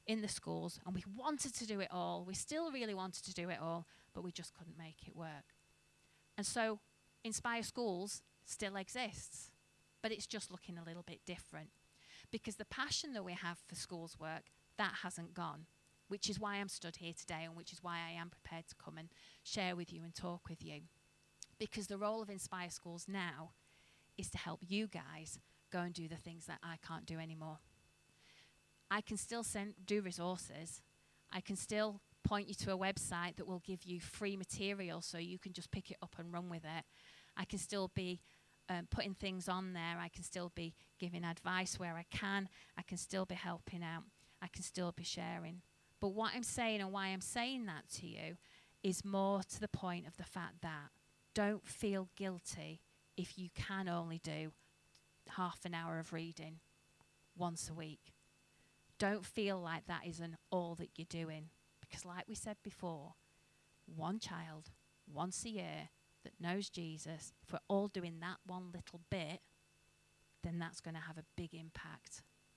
in the schools, and we wanted to do it all. We still really wanted to do it all, but we just couldn't make it work. And so Inspire Schools still exists, but it's just looking a little bit different, because the passion that we have for schools work, that hasn't gone, which is why I'm stood here today, and which is why I am prepared to come and share with you and talk with you. Because the role of Inspire Schools now is to help you guys go and do the things that I can't do anymore. I can still send, do resources. I can still point you to a website that will give you free material so you can just pick it up and run with it. I can still be um, putting things on there. I can still be giving advice where I can. I can still be helping out. I can still be sharing. But what I'm saying, and why I'm saying that to you, is more to the point of the fact that don't feel guilty if you can only do half an hour of reading once a week. Don't feel like that isn't all that you're doing. Because like we said before, one child, once a year, that knows Jesus, if we're all doing that one little bit, then that's going to have a big impact.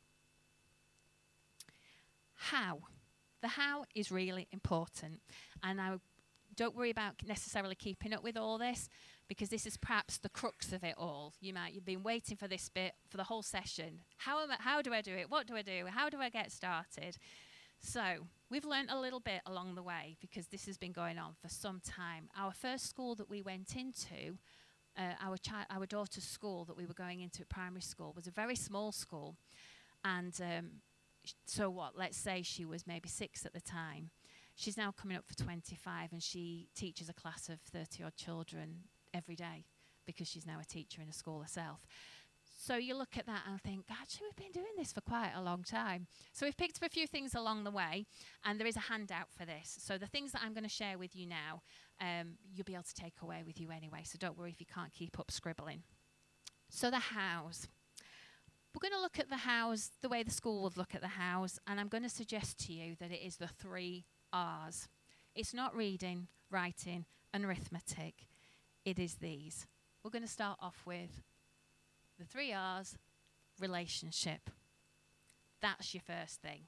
How? The how is really important. And I don't worry about necessarily keeping up with all this, because this is perhaps the crux of it all. You might, you've been waiting for this bit for the whole session. How am I, how do I do it? What do I do? How do I get started? So we've learnt a little bit along the way, because this has been going on for some time. Our first school that we went into, uh, our, chi- our daughter's school that we were going into at primary school, was a very small school. And um, sh- so what, let's say she was maybe six at the time. She's now coming up for twenty-five, and she teaches a class of thirty odd children every day, because she's now a teacher in a school herself. So you look at that and think, actually, we've been doing this for quite a long time. So we've picked up a few things along the way, and there is a handout for this. So the things that I'm going to share with you now, um, you'll be able to take away with you anyway, so don't worry if you can't keep up scribbling. So the hows. We're going to look at the hows the way the school would look at the hows, and I'm going to suggest to you that it is the three R's. It's not reading, writing, and arithmetic. It is these. We're going to start off with the three R's, relationship. That's your first thing.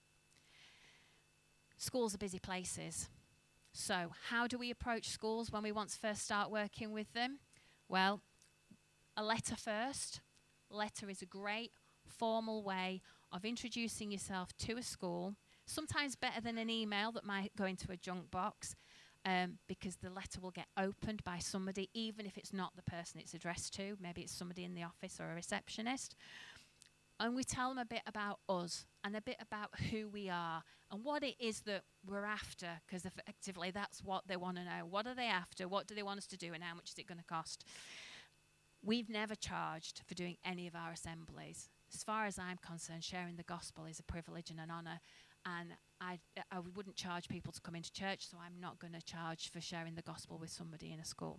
Schools are busy places. So how do we approach schools when we want to first start working with them? Well, a letter first. Letter is a great formal way of introducing yourself to a school, sometimes better than an email that might go into a junk box, um, because the letter will get opened by somebody, even if it's not the person it's addressed to. Maybe it's somebody in the office or a receptionist. And we tell them a bit about us and a bit about who we are and what it is that we're after, because effectively that's what they want to know. What are they after? What do they want us to do, and how much is it going to cost? We've never charged for doing any of our assemblies. As far as I'm concerned, sharing the gospel is a privilege and an honour. And I, I wouldn't charge people to come into church, so I'm not going to charge for sharing the gospel with somebody in a school.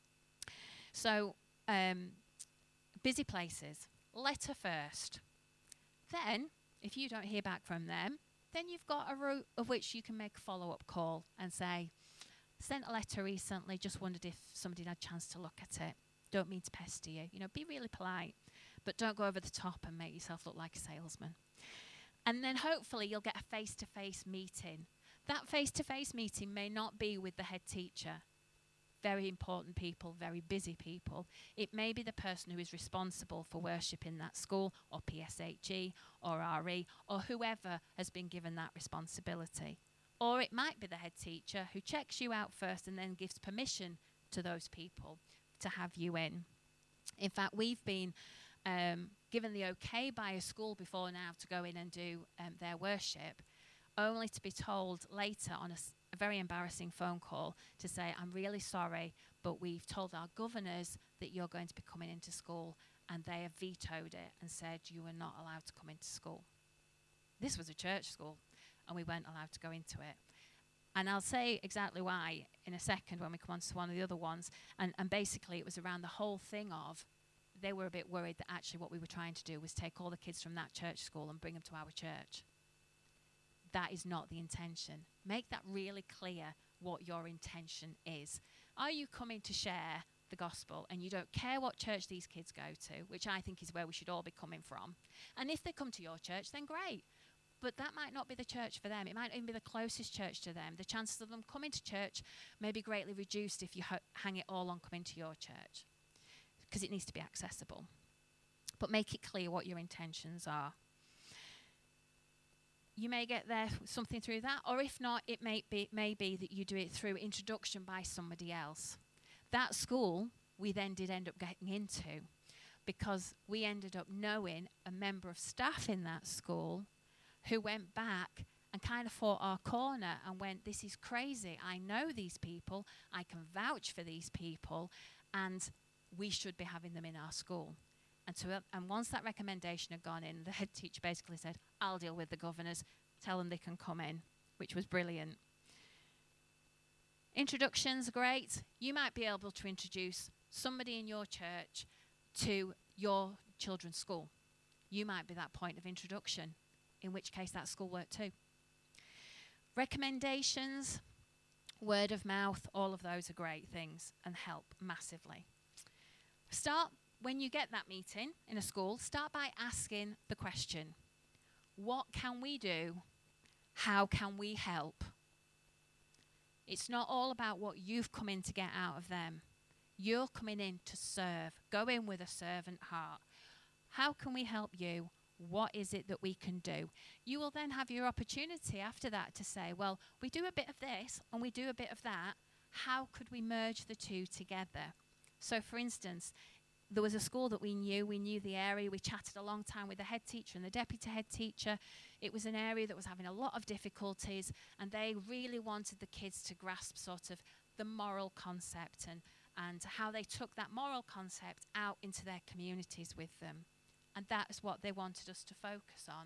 So, um, busy places. Letter first. Then, if you don't hear back from them, then you've got a route of which you can make a follow-up call and say, sent a letter recently, just wondered if somebody had a chance to look at it. Don't mean to pester you. You know, be really polite, but don't go over the top and make yourself look like a salesman. And then hopefully you'll get a face-to-face meeting. That face-to-face meeting may not be with the head teacher. Very important people, very busy people. It may be the person who is responsible for worship in that school, or P S H E, or R E, or whoever has been given that responsibility. Or it might be the head teacher who checks you out first and then gives permission to those people to have you in. In fact, we've been um, given the okay by a school before now to go in and do um, their worship, only to be told later on a, s- a very embarrassing phone call to say, I'm really sorry, but we've told our governors that you're going to be coming into school, and they have vetoed it and said you are not allowed to come into school. This was a church school, and we weren't allowed to go into it. And I'll say exactly why in a second when we come on to one of the other ones. And, and basically it was around the whole thing of, they were a bit worried that actually what we were trying to do was take all the kids from that church school and bring them to our church. That is not the intention. Make that really clear what your intention is. Are you coming to share the gospel and you don't care what church these kids go to, which I think is where we should all be coming from? And if they come to your church, then great. but that might not be the church for them. It might even be the closest church to them. The chances of them coming to church may be greatly reduced if you ho- hang it all on coming to your church, because it needs to be accessible. But make it clear what your intentions are. You may get there something through that, or if not, it may be, may be that you do it through introduction by somebody else. That school we then did end up getting into, because we ended up knowing a member of staff in that school who went back and kind of fought our corner and went, this is crazy. I know these people. I can vouch for these people, and we should be having them in our school. And, so, and once that recommendation had gone in, the head teacher basically said, I'll deal with the governors, tell them they can come in, which was brilliant. Introductions are great. You might be able to introduce somebody in your church to your children's school. You might be that point of introduction, in which case that school worked too. Recommendations, word of mouth, all of those are great things and help massively. Start, when you get that meeting in a school, start by asking the question, what can we do? How can we help? It's not all about what you've come in to get out of them. You're coming in to serve. Go in with a servant heart. How can we help you? What is it that we can do? You will then have your opportunity after that to say, well, we do a bit of this and we do a bit of that. How could we merge the two together? So, for instance, there was a school that we knew. We knew the area. We chatted a long time with the head teacher and the deputy head teacher. It was an area that was having a lot of difficulties, and they really wanted the kids to grasp sort of the moral concept and, and how they took that moral concept out into their communities with them. And that is what they wanted us to focus on.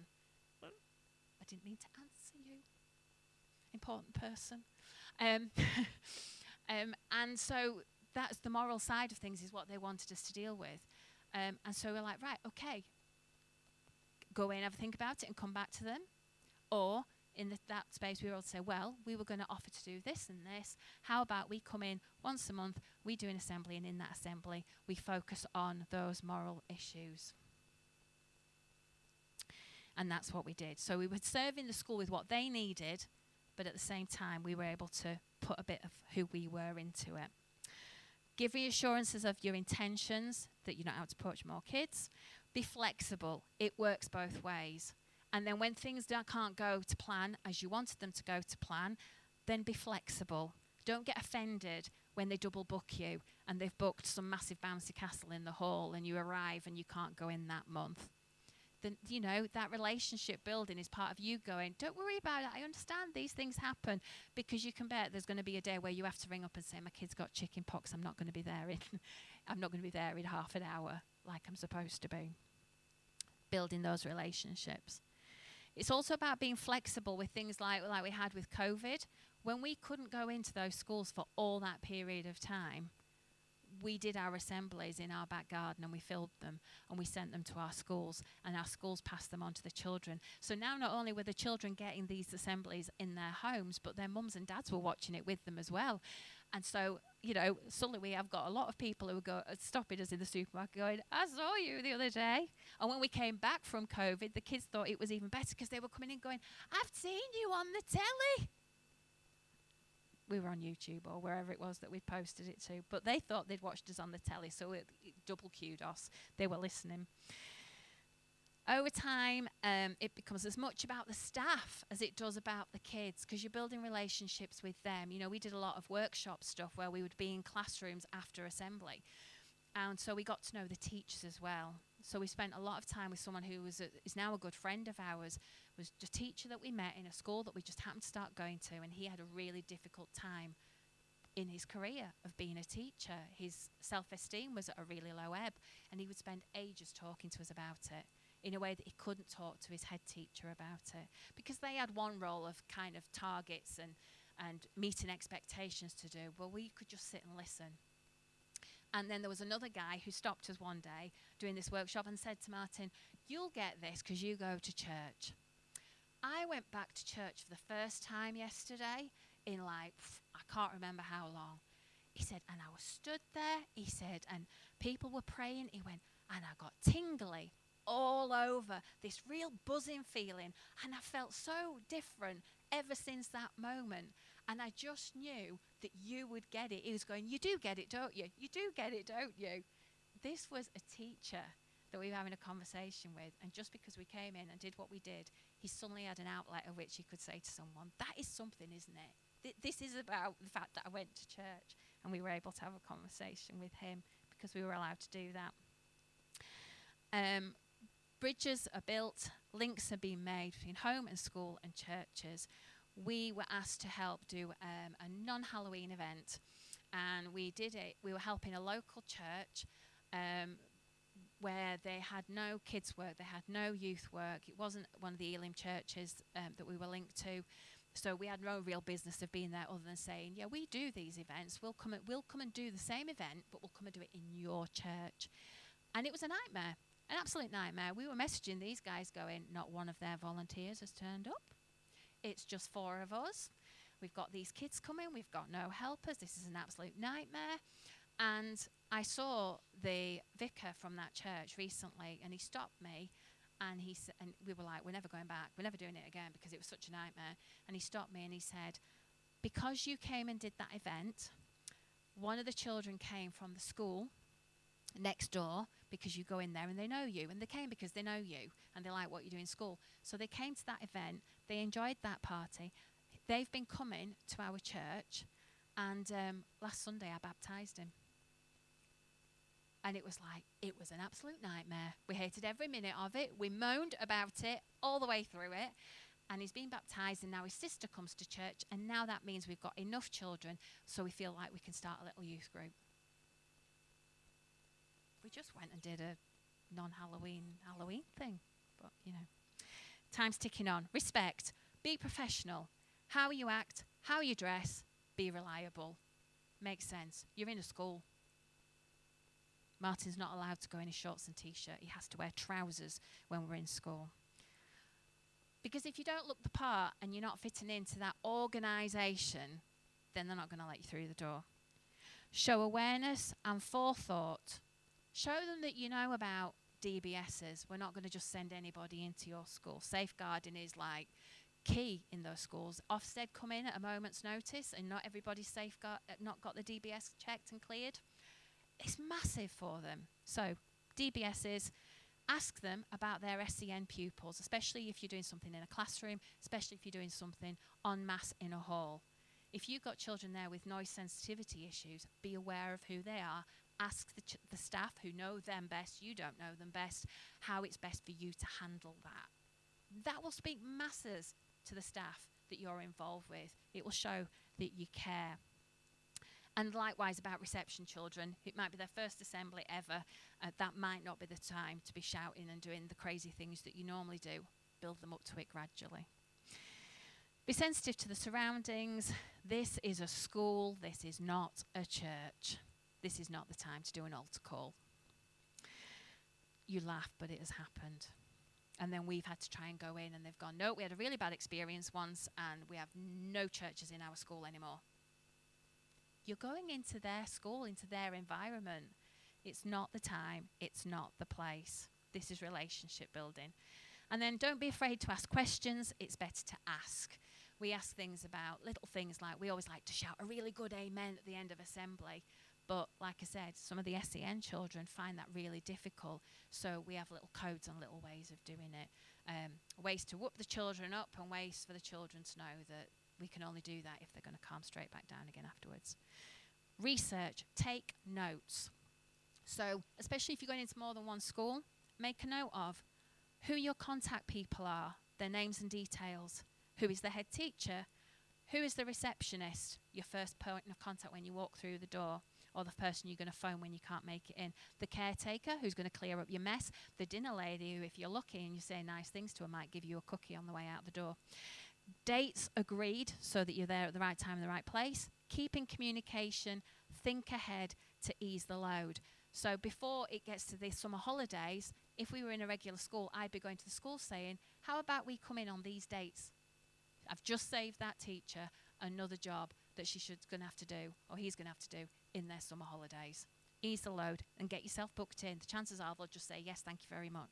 I didn't mean to answer you. Important person. Um, um, and so that's the moral side of things, is what they wanted us to deal with. Um, and so we're like, right, okay, go in, have a think about it and come back to them. Or in the, that space, we were able to say, well, we were going to offer to do this and this. How about we come in once a month, we do an assembly, and in that assembly, we focus on those moral issues. And that's what we did. So we were serving the school with what they needed, but at the same time, we were able to put a bit of who we were into it. Give reassurances of your intentions, that you know how to approach more kids. Be flexible. It works both ways. And then when things don't, can't go to plan as you wanted them to go to plan, then be flexible. Don't get offended when they double book you and they've booked some massive bouncy castle in the hall and you arrive and you can't go in that month. Then, you know, that relationship building is part of you going, don't worry about it. I understand these things happen, because you can bet there's going to be a day where you have to ring up and say, my kid's got chicken pox. I'm not going to be there in, I'm not going to be there in half an hour like I'm supposed to be. Building those relationships. It's also about being flexible with things like, like we had with COVID. When we couldn't go into those schools for all that period of time, we did our assemblies in our back garden and we filmed them and we sent them to our schools, and our schools passed them on to the children. So now not only were the children getting these assemblies in their homes, but their mums and dads were watching it with them as well. And so, you know, suddenly we have got a lot of people who go uh, stopping us in the supermarket going, I saw you the other day. And when we came back from COVID, the kids thought it was even better, because they were coming in going, I've seen you on the telly. We were on YouTube or wherever it was that we posted it to, but they thought they'd watched us on the telly, so it, it double kudos. They were listening. Over time, um, it becomes as much about the staff as it does about the kids, because you're building relationships with them. You know, we did a lot of workshop stuff where we would be in classrooms after assembly, and so we got to know the teachers as well. So we spent a lot of time with someone who was a, is now a good friend of ours, was a teacher that we met in a school that we just happened to start going to, and he had a really difficult time in his career of being a teacher. His self-esteem was at a really low ebb, and he would spend ages talking to us about it in a way that he couldn't talk to his head teacher about it, because they had one role of kind of targets and, and meeting expectations to do. Well, we could just sit and listen. And then there was another guy who stopped us one day doing this workshop and said to Martin, you'll get this because you go to church. I went back to church for the first time yesterday in like, I can't remember how long. He said, and I was stood there, he said, and people were praying. He went, and I got tingly all over, this real buzzing feeling. And I felt so different ever since that moment. And I just knew that you would get it. He was going, you do get it, don't you? You do get it, don't you? This was a teacher that we were having a conversation with. And just because we came in and did what we did, he suddenly had an outlet of which he could say to someone, that is something, isn't it? Th- this is about the fact that I went to church and we were able to have a conversation with him because we were allowed to do that. Um, bridges are built, links are being made between home and school and churches. We were asked to help do um, a non-Halloween event, and we did it. We were helping a local church um, where they had no kids work, they had no youth work. It wasn't one of the Elim churches um, that we were linked to, so we had no real business of being there other than saying, yeah, we do these events. We'll come and, we'll come and do the same event, but we'll come and do it in your church. And it was a nightmare, an absolute nightmare. We were messaging these guys going, not one of their volunteers has turned up. It's just four of us. We've got these kids coming. We've got no helpers. This is an absolute nightmare. And I saw the vicar from that church recently, and he stopped me, and he s- and we were like, we're never going back. We're never doing it again because it was such a nightmare. And he stopped me and he said, because you came and did that event, one of the children came from the school next door because you go in there and they know you, and they came because they know you and they like what you do in school. So they came to that event, they enjoyed that party. They've been coming to our church, and um, last Sunday I baptised him. And it was like, it was an absolute nightmare. We hated every minute of it. We moaned about it all the way through it. And he's been baptised, and now his sister comes to church, and now that means we've got enough children so we feel like we can start a little youth group. We just went and did a non-Halloween Halloween thing. But, you know, time's ticking on. Respect. Be professional. How you act, how you dress, be reliable. Makes sense. You're in a school. Martin's not allowed to go in his shorts and T-shirt. He has to wear trousers when we're in school. Because if you don't look the part and you're not fitting into that organisation, then they're not going to let you through the door. Show awareness and forethought. Show them that you know about D B Ss. We're not going to just send anybody into your school. Safeguarding is like key in those schools. Ofsted come in at a moment's notice, and not everybody's safeguard, uh, not got the D B S checked and cleared. It's massive for them. So D B Ss, ask them about their S E N pupils, especially if you're doing something in a classroom, especially if you're doing something en masse in a hall. If you've got children there with noise sensitivity issues, be aware of who they are. Ask the, ch- the staff who know them best, you don't know them best, how it's best for you to handle that. That will speak masses to the staff that you're involved with. It will show that you care. And likewise about reception children, it might be their first assembly ever. Uh, that might not be the time to be shouting and doing the crazy things that you normally do. Build them up to it gradually. Be sensitive to the surroundings. This is a school. This is not a church. This is not the time to do an altar call. You laugh, but it has happened. And then we've had to try and go in, and they've gone, no, we had a really bad experience once, and we have no churches in our school anymore. You're going into their school, into their environment. It's not the time. It's not the place. This is relationship building. And then don't be afraid to ask questions. It's better to ask. We ask things about little things like, we always like to shout a really good amen at the end of assembly. But like I said, some of the S E N children find that really difficult. So we have little codes and little ways of doing it. Um, ways to whoop the children up, and ways for the children to know that we can only do that if they're going to calm straight back down again afterwards. Research. Take notes. So especially if you're going into more than one school, make a note of who your contact people are, their names and details. Who is the head teacher? Who is the receptionist, your first point of contact when you walk through the door, or the person you're going to phone when you can't make it in? The caretaker, who's going to clear up your mess. The dinner lady, who if you're lucky and you say nice things to her, might give you a cookie on the way out the door. Dates agreed so that you're there at the right time in the right place. Keep in communication. Think ahead to ease the load. So before it gets to the summer holidays, if we were in a regular school, I'd be going to the school saying, how about we come in on these dates? I've just saved that teacher another job that she's going to have to do, or he's going to have to do, in their summer holidays. Ease the load and get yourself booked in. The chances are they'll just say, yes, thank you very much.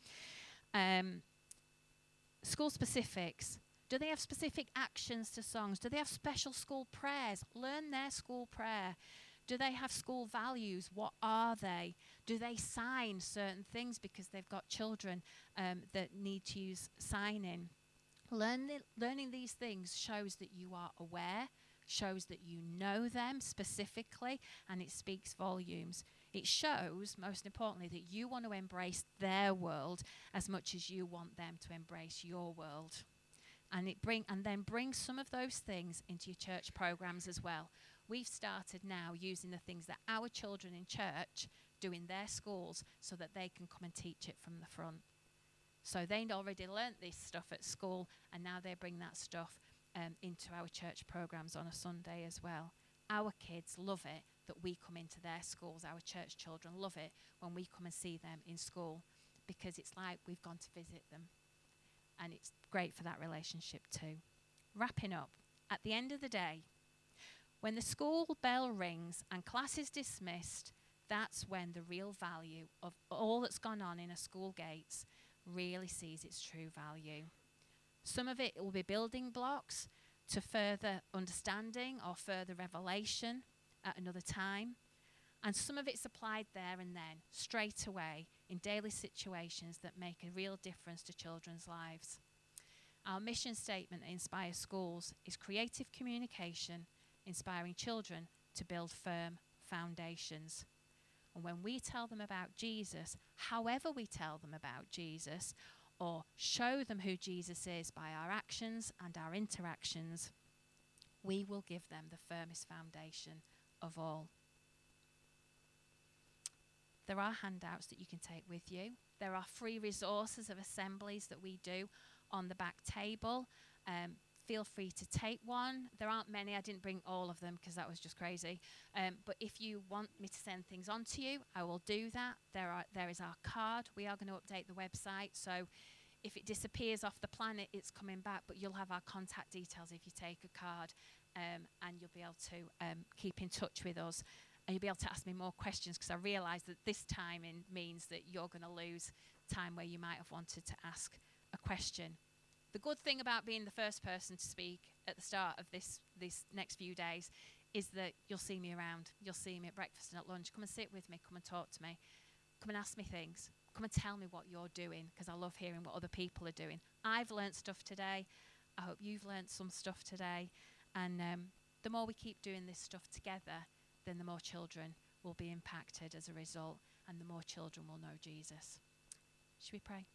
Um, school specifics. Do they have specific actions to songs? Do they have special school prayers? Learn their school prayer. Do they have school values? What are they? Do they sign certain things because they've got children um, that need to use signing? Learn the, learning these things shows that you are aware, shows that you know them specifically, and it speaks volumes. It shows, most importantly, that you want to embrace their world as much as you want them to embrace your world. And it bring and then bring some of those things into your church programs as well. We've started now using the things that our children in church do in their schools so that they can come and teach it from the front. So they'd already learnt this stuff at school, and now they bring that stuff um, into our church programs on a Sunday as well. Our kids love it that we come into their schools. Our church children love it when we come and see them in school, because it's like we've gone to visit them. And it's great for that relationship too. Wrapping up, at the end of the day, when the school bell rings and class is dismissed, that's when the real value of all that's gone on in a school gates really sees its true value. Some of it will be building blocks to further understanding or further revelation at another time. And some of it's applied there and then, straight away, in daily situations that make a real difference to children's lives. Our mission statement at Inspire Schools is creative communication, inspiring children to build firm foundations. And when we tell them about Jesus, however we tell them about Jesus, or show them who Jesus is by our actions and our interactions, we will give them the firmest foundation of all. There are handouts that you can take with you. There are free resources of assemblies that we do on the back table. Um, feel free to take one. There aren't many. I didn't bring all of them because that was just crazy. Um, but if you want me to send things on to you, I will do that. There are there is our card. We are going to update the website. So if it disappears off the planet, it's coming back. But you'll have our contact details if you take a card. Um, and you'll be able to um, keep in touch with us. And you'll be able to ask me more questions, because I realise that this timing means that you're going to lose time where you might have wanted to ask a question. The good thing about being the first person to speak at the start of this, this next few days is that you'll see me around. You'll see me at breakfast and at lunch. Come and sit with me. Come and talk to me. Come and ask me things. Come and tell me what you're doing, because I love hearing what other people are doing. I've learnt stuff today. I hope you've learnt some stuff today. And um, the more we keep doing this stuff together, then the more children will be impacted as a result, and the more children will know Jesus. Should we pray?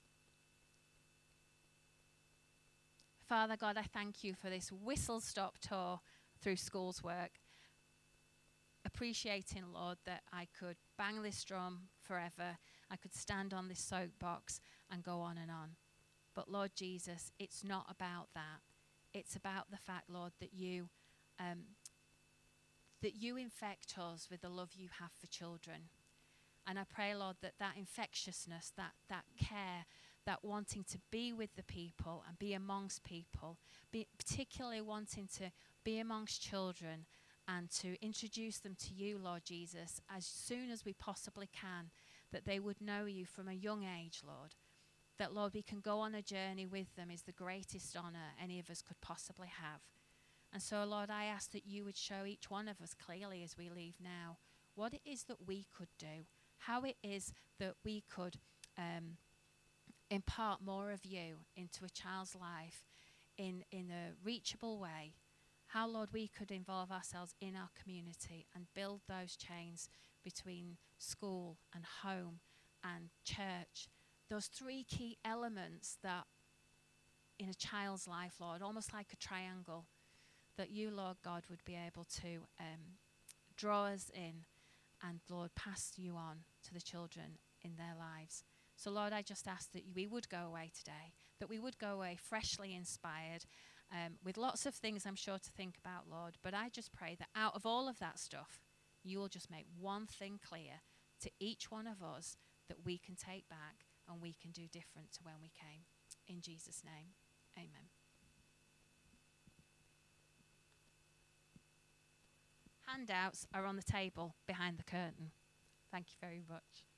Father God, I thank you for this whistle-stop tour through school's work. Appreciating, Lord, that I could bang this drum forever. I could stand on this soapbox and go on and on. But Lord Jesus, it's not about that. It's about the fact, Lord, that you um, that you infect us with the love you have for children. And I pray, Lord, that that infectiousness, that, that care, that wanting to be with the people and be amongst people, be particularly wanting to be amongst children and to introduce them to you, Lord Jesus, as soon as we possibly can, that they would know you from a young age, Lord. That, Lord, we can go on a journey with them is the greatest honour any of us could possibly have. And so, Lord, I ask that you would show each one of us clearly as we leave now what it is that we could do, how it is that we could um, impart more of you into a child's life in, in a reachable way, how, Lord, we could involve ourselves in our community and build those chains between school and home and church. Those three key elements that in a child's life, Lord, almost like a triangle, that you, Lord God, would be able to um, draw us in and, Lord, pass you on to the children in their lives. So, Lord, I just ask that we would go away today, that we would go away freshly inspired, um, with lots of things I'm sure to think about, Lord. But I just pray that out of all of that stuff, you will just make one thing clear to each one of us that we can take back and we can do different to when we came. In Jesus' name, amen. Handouts are on the table behind the curtain. Thank you very much.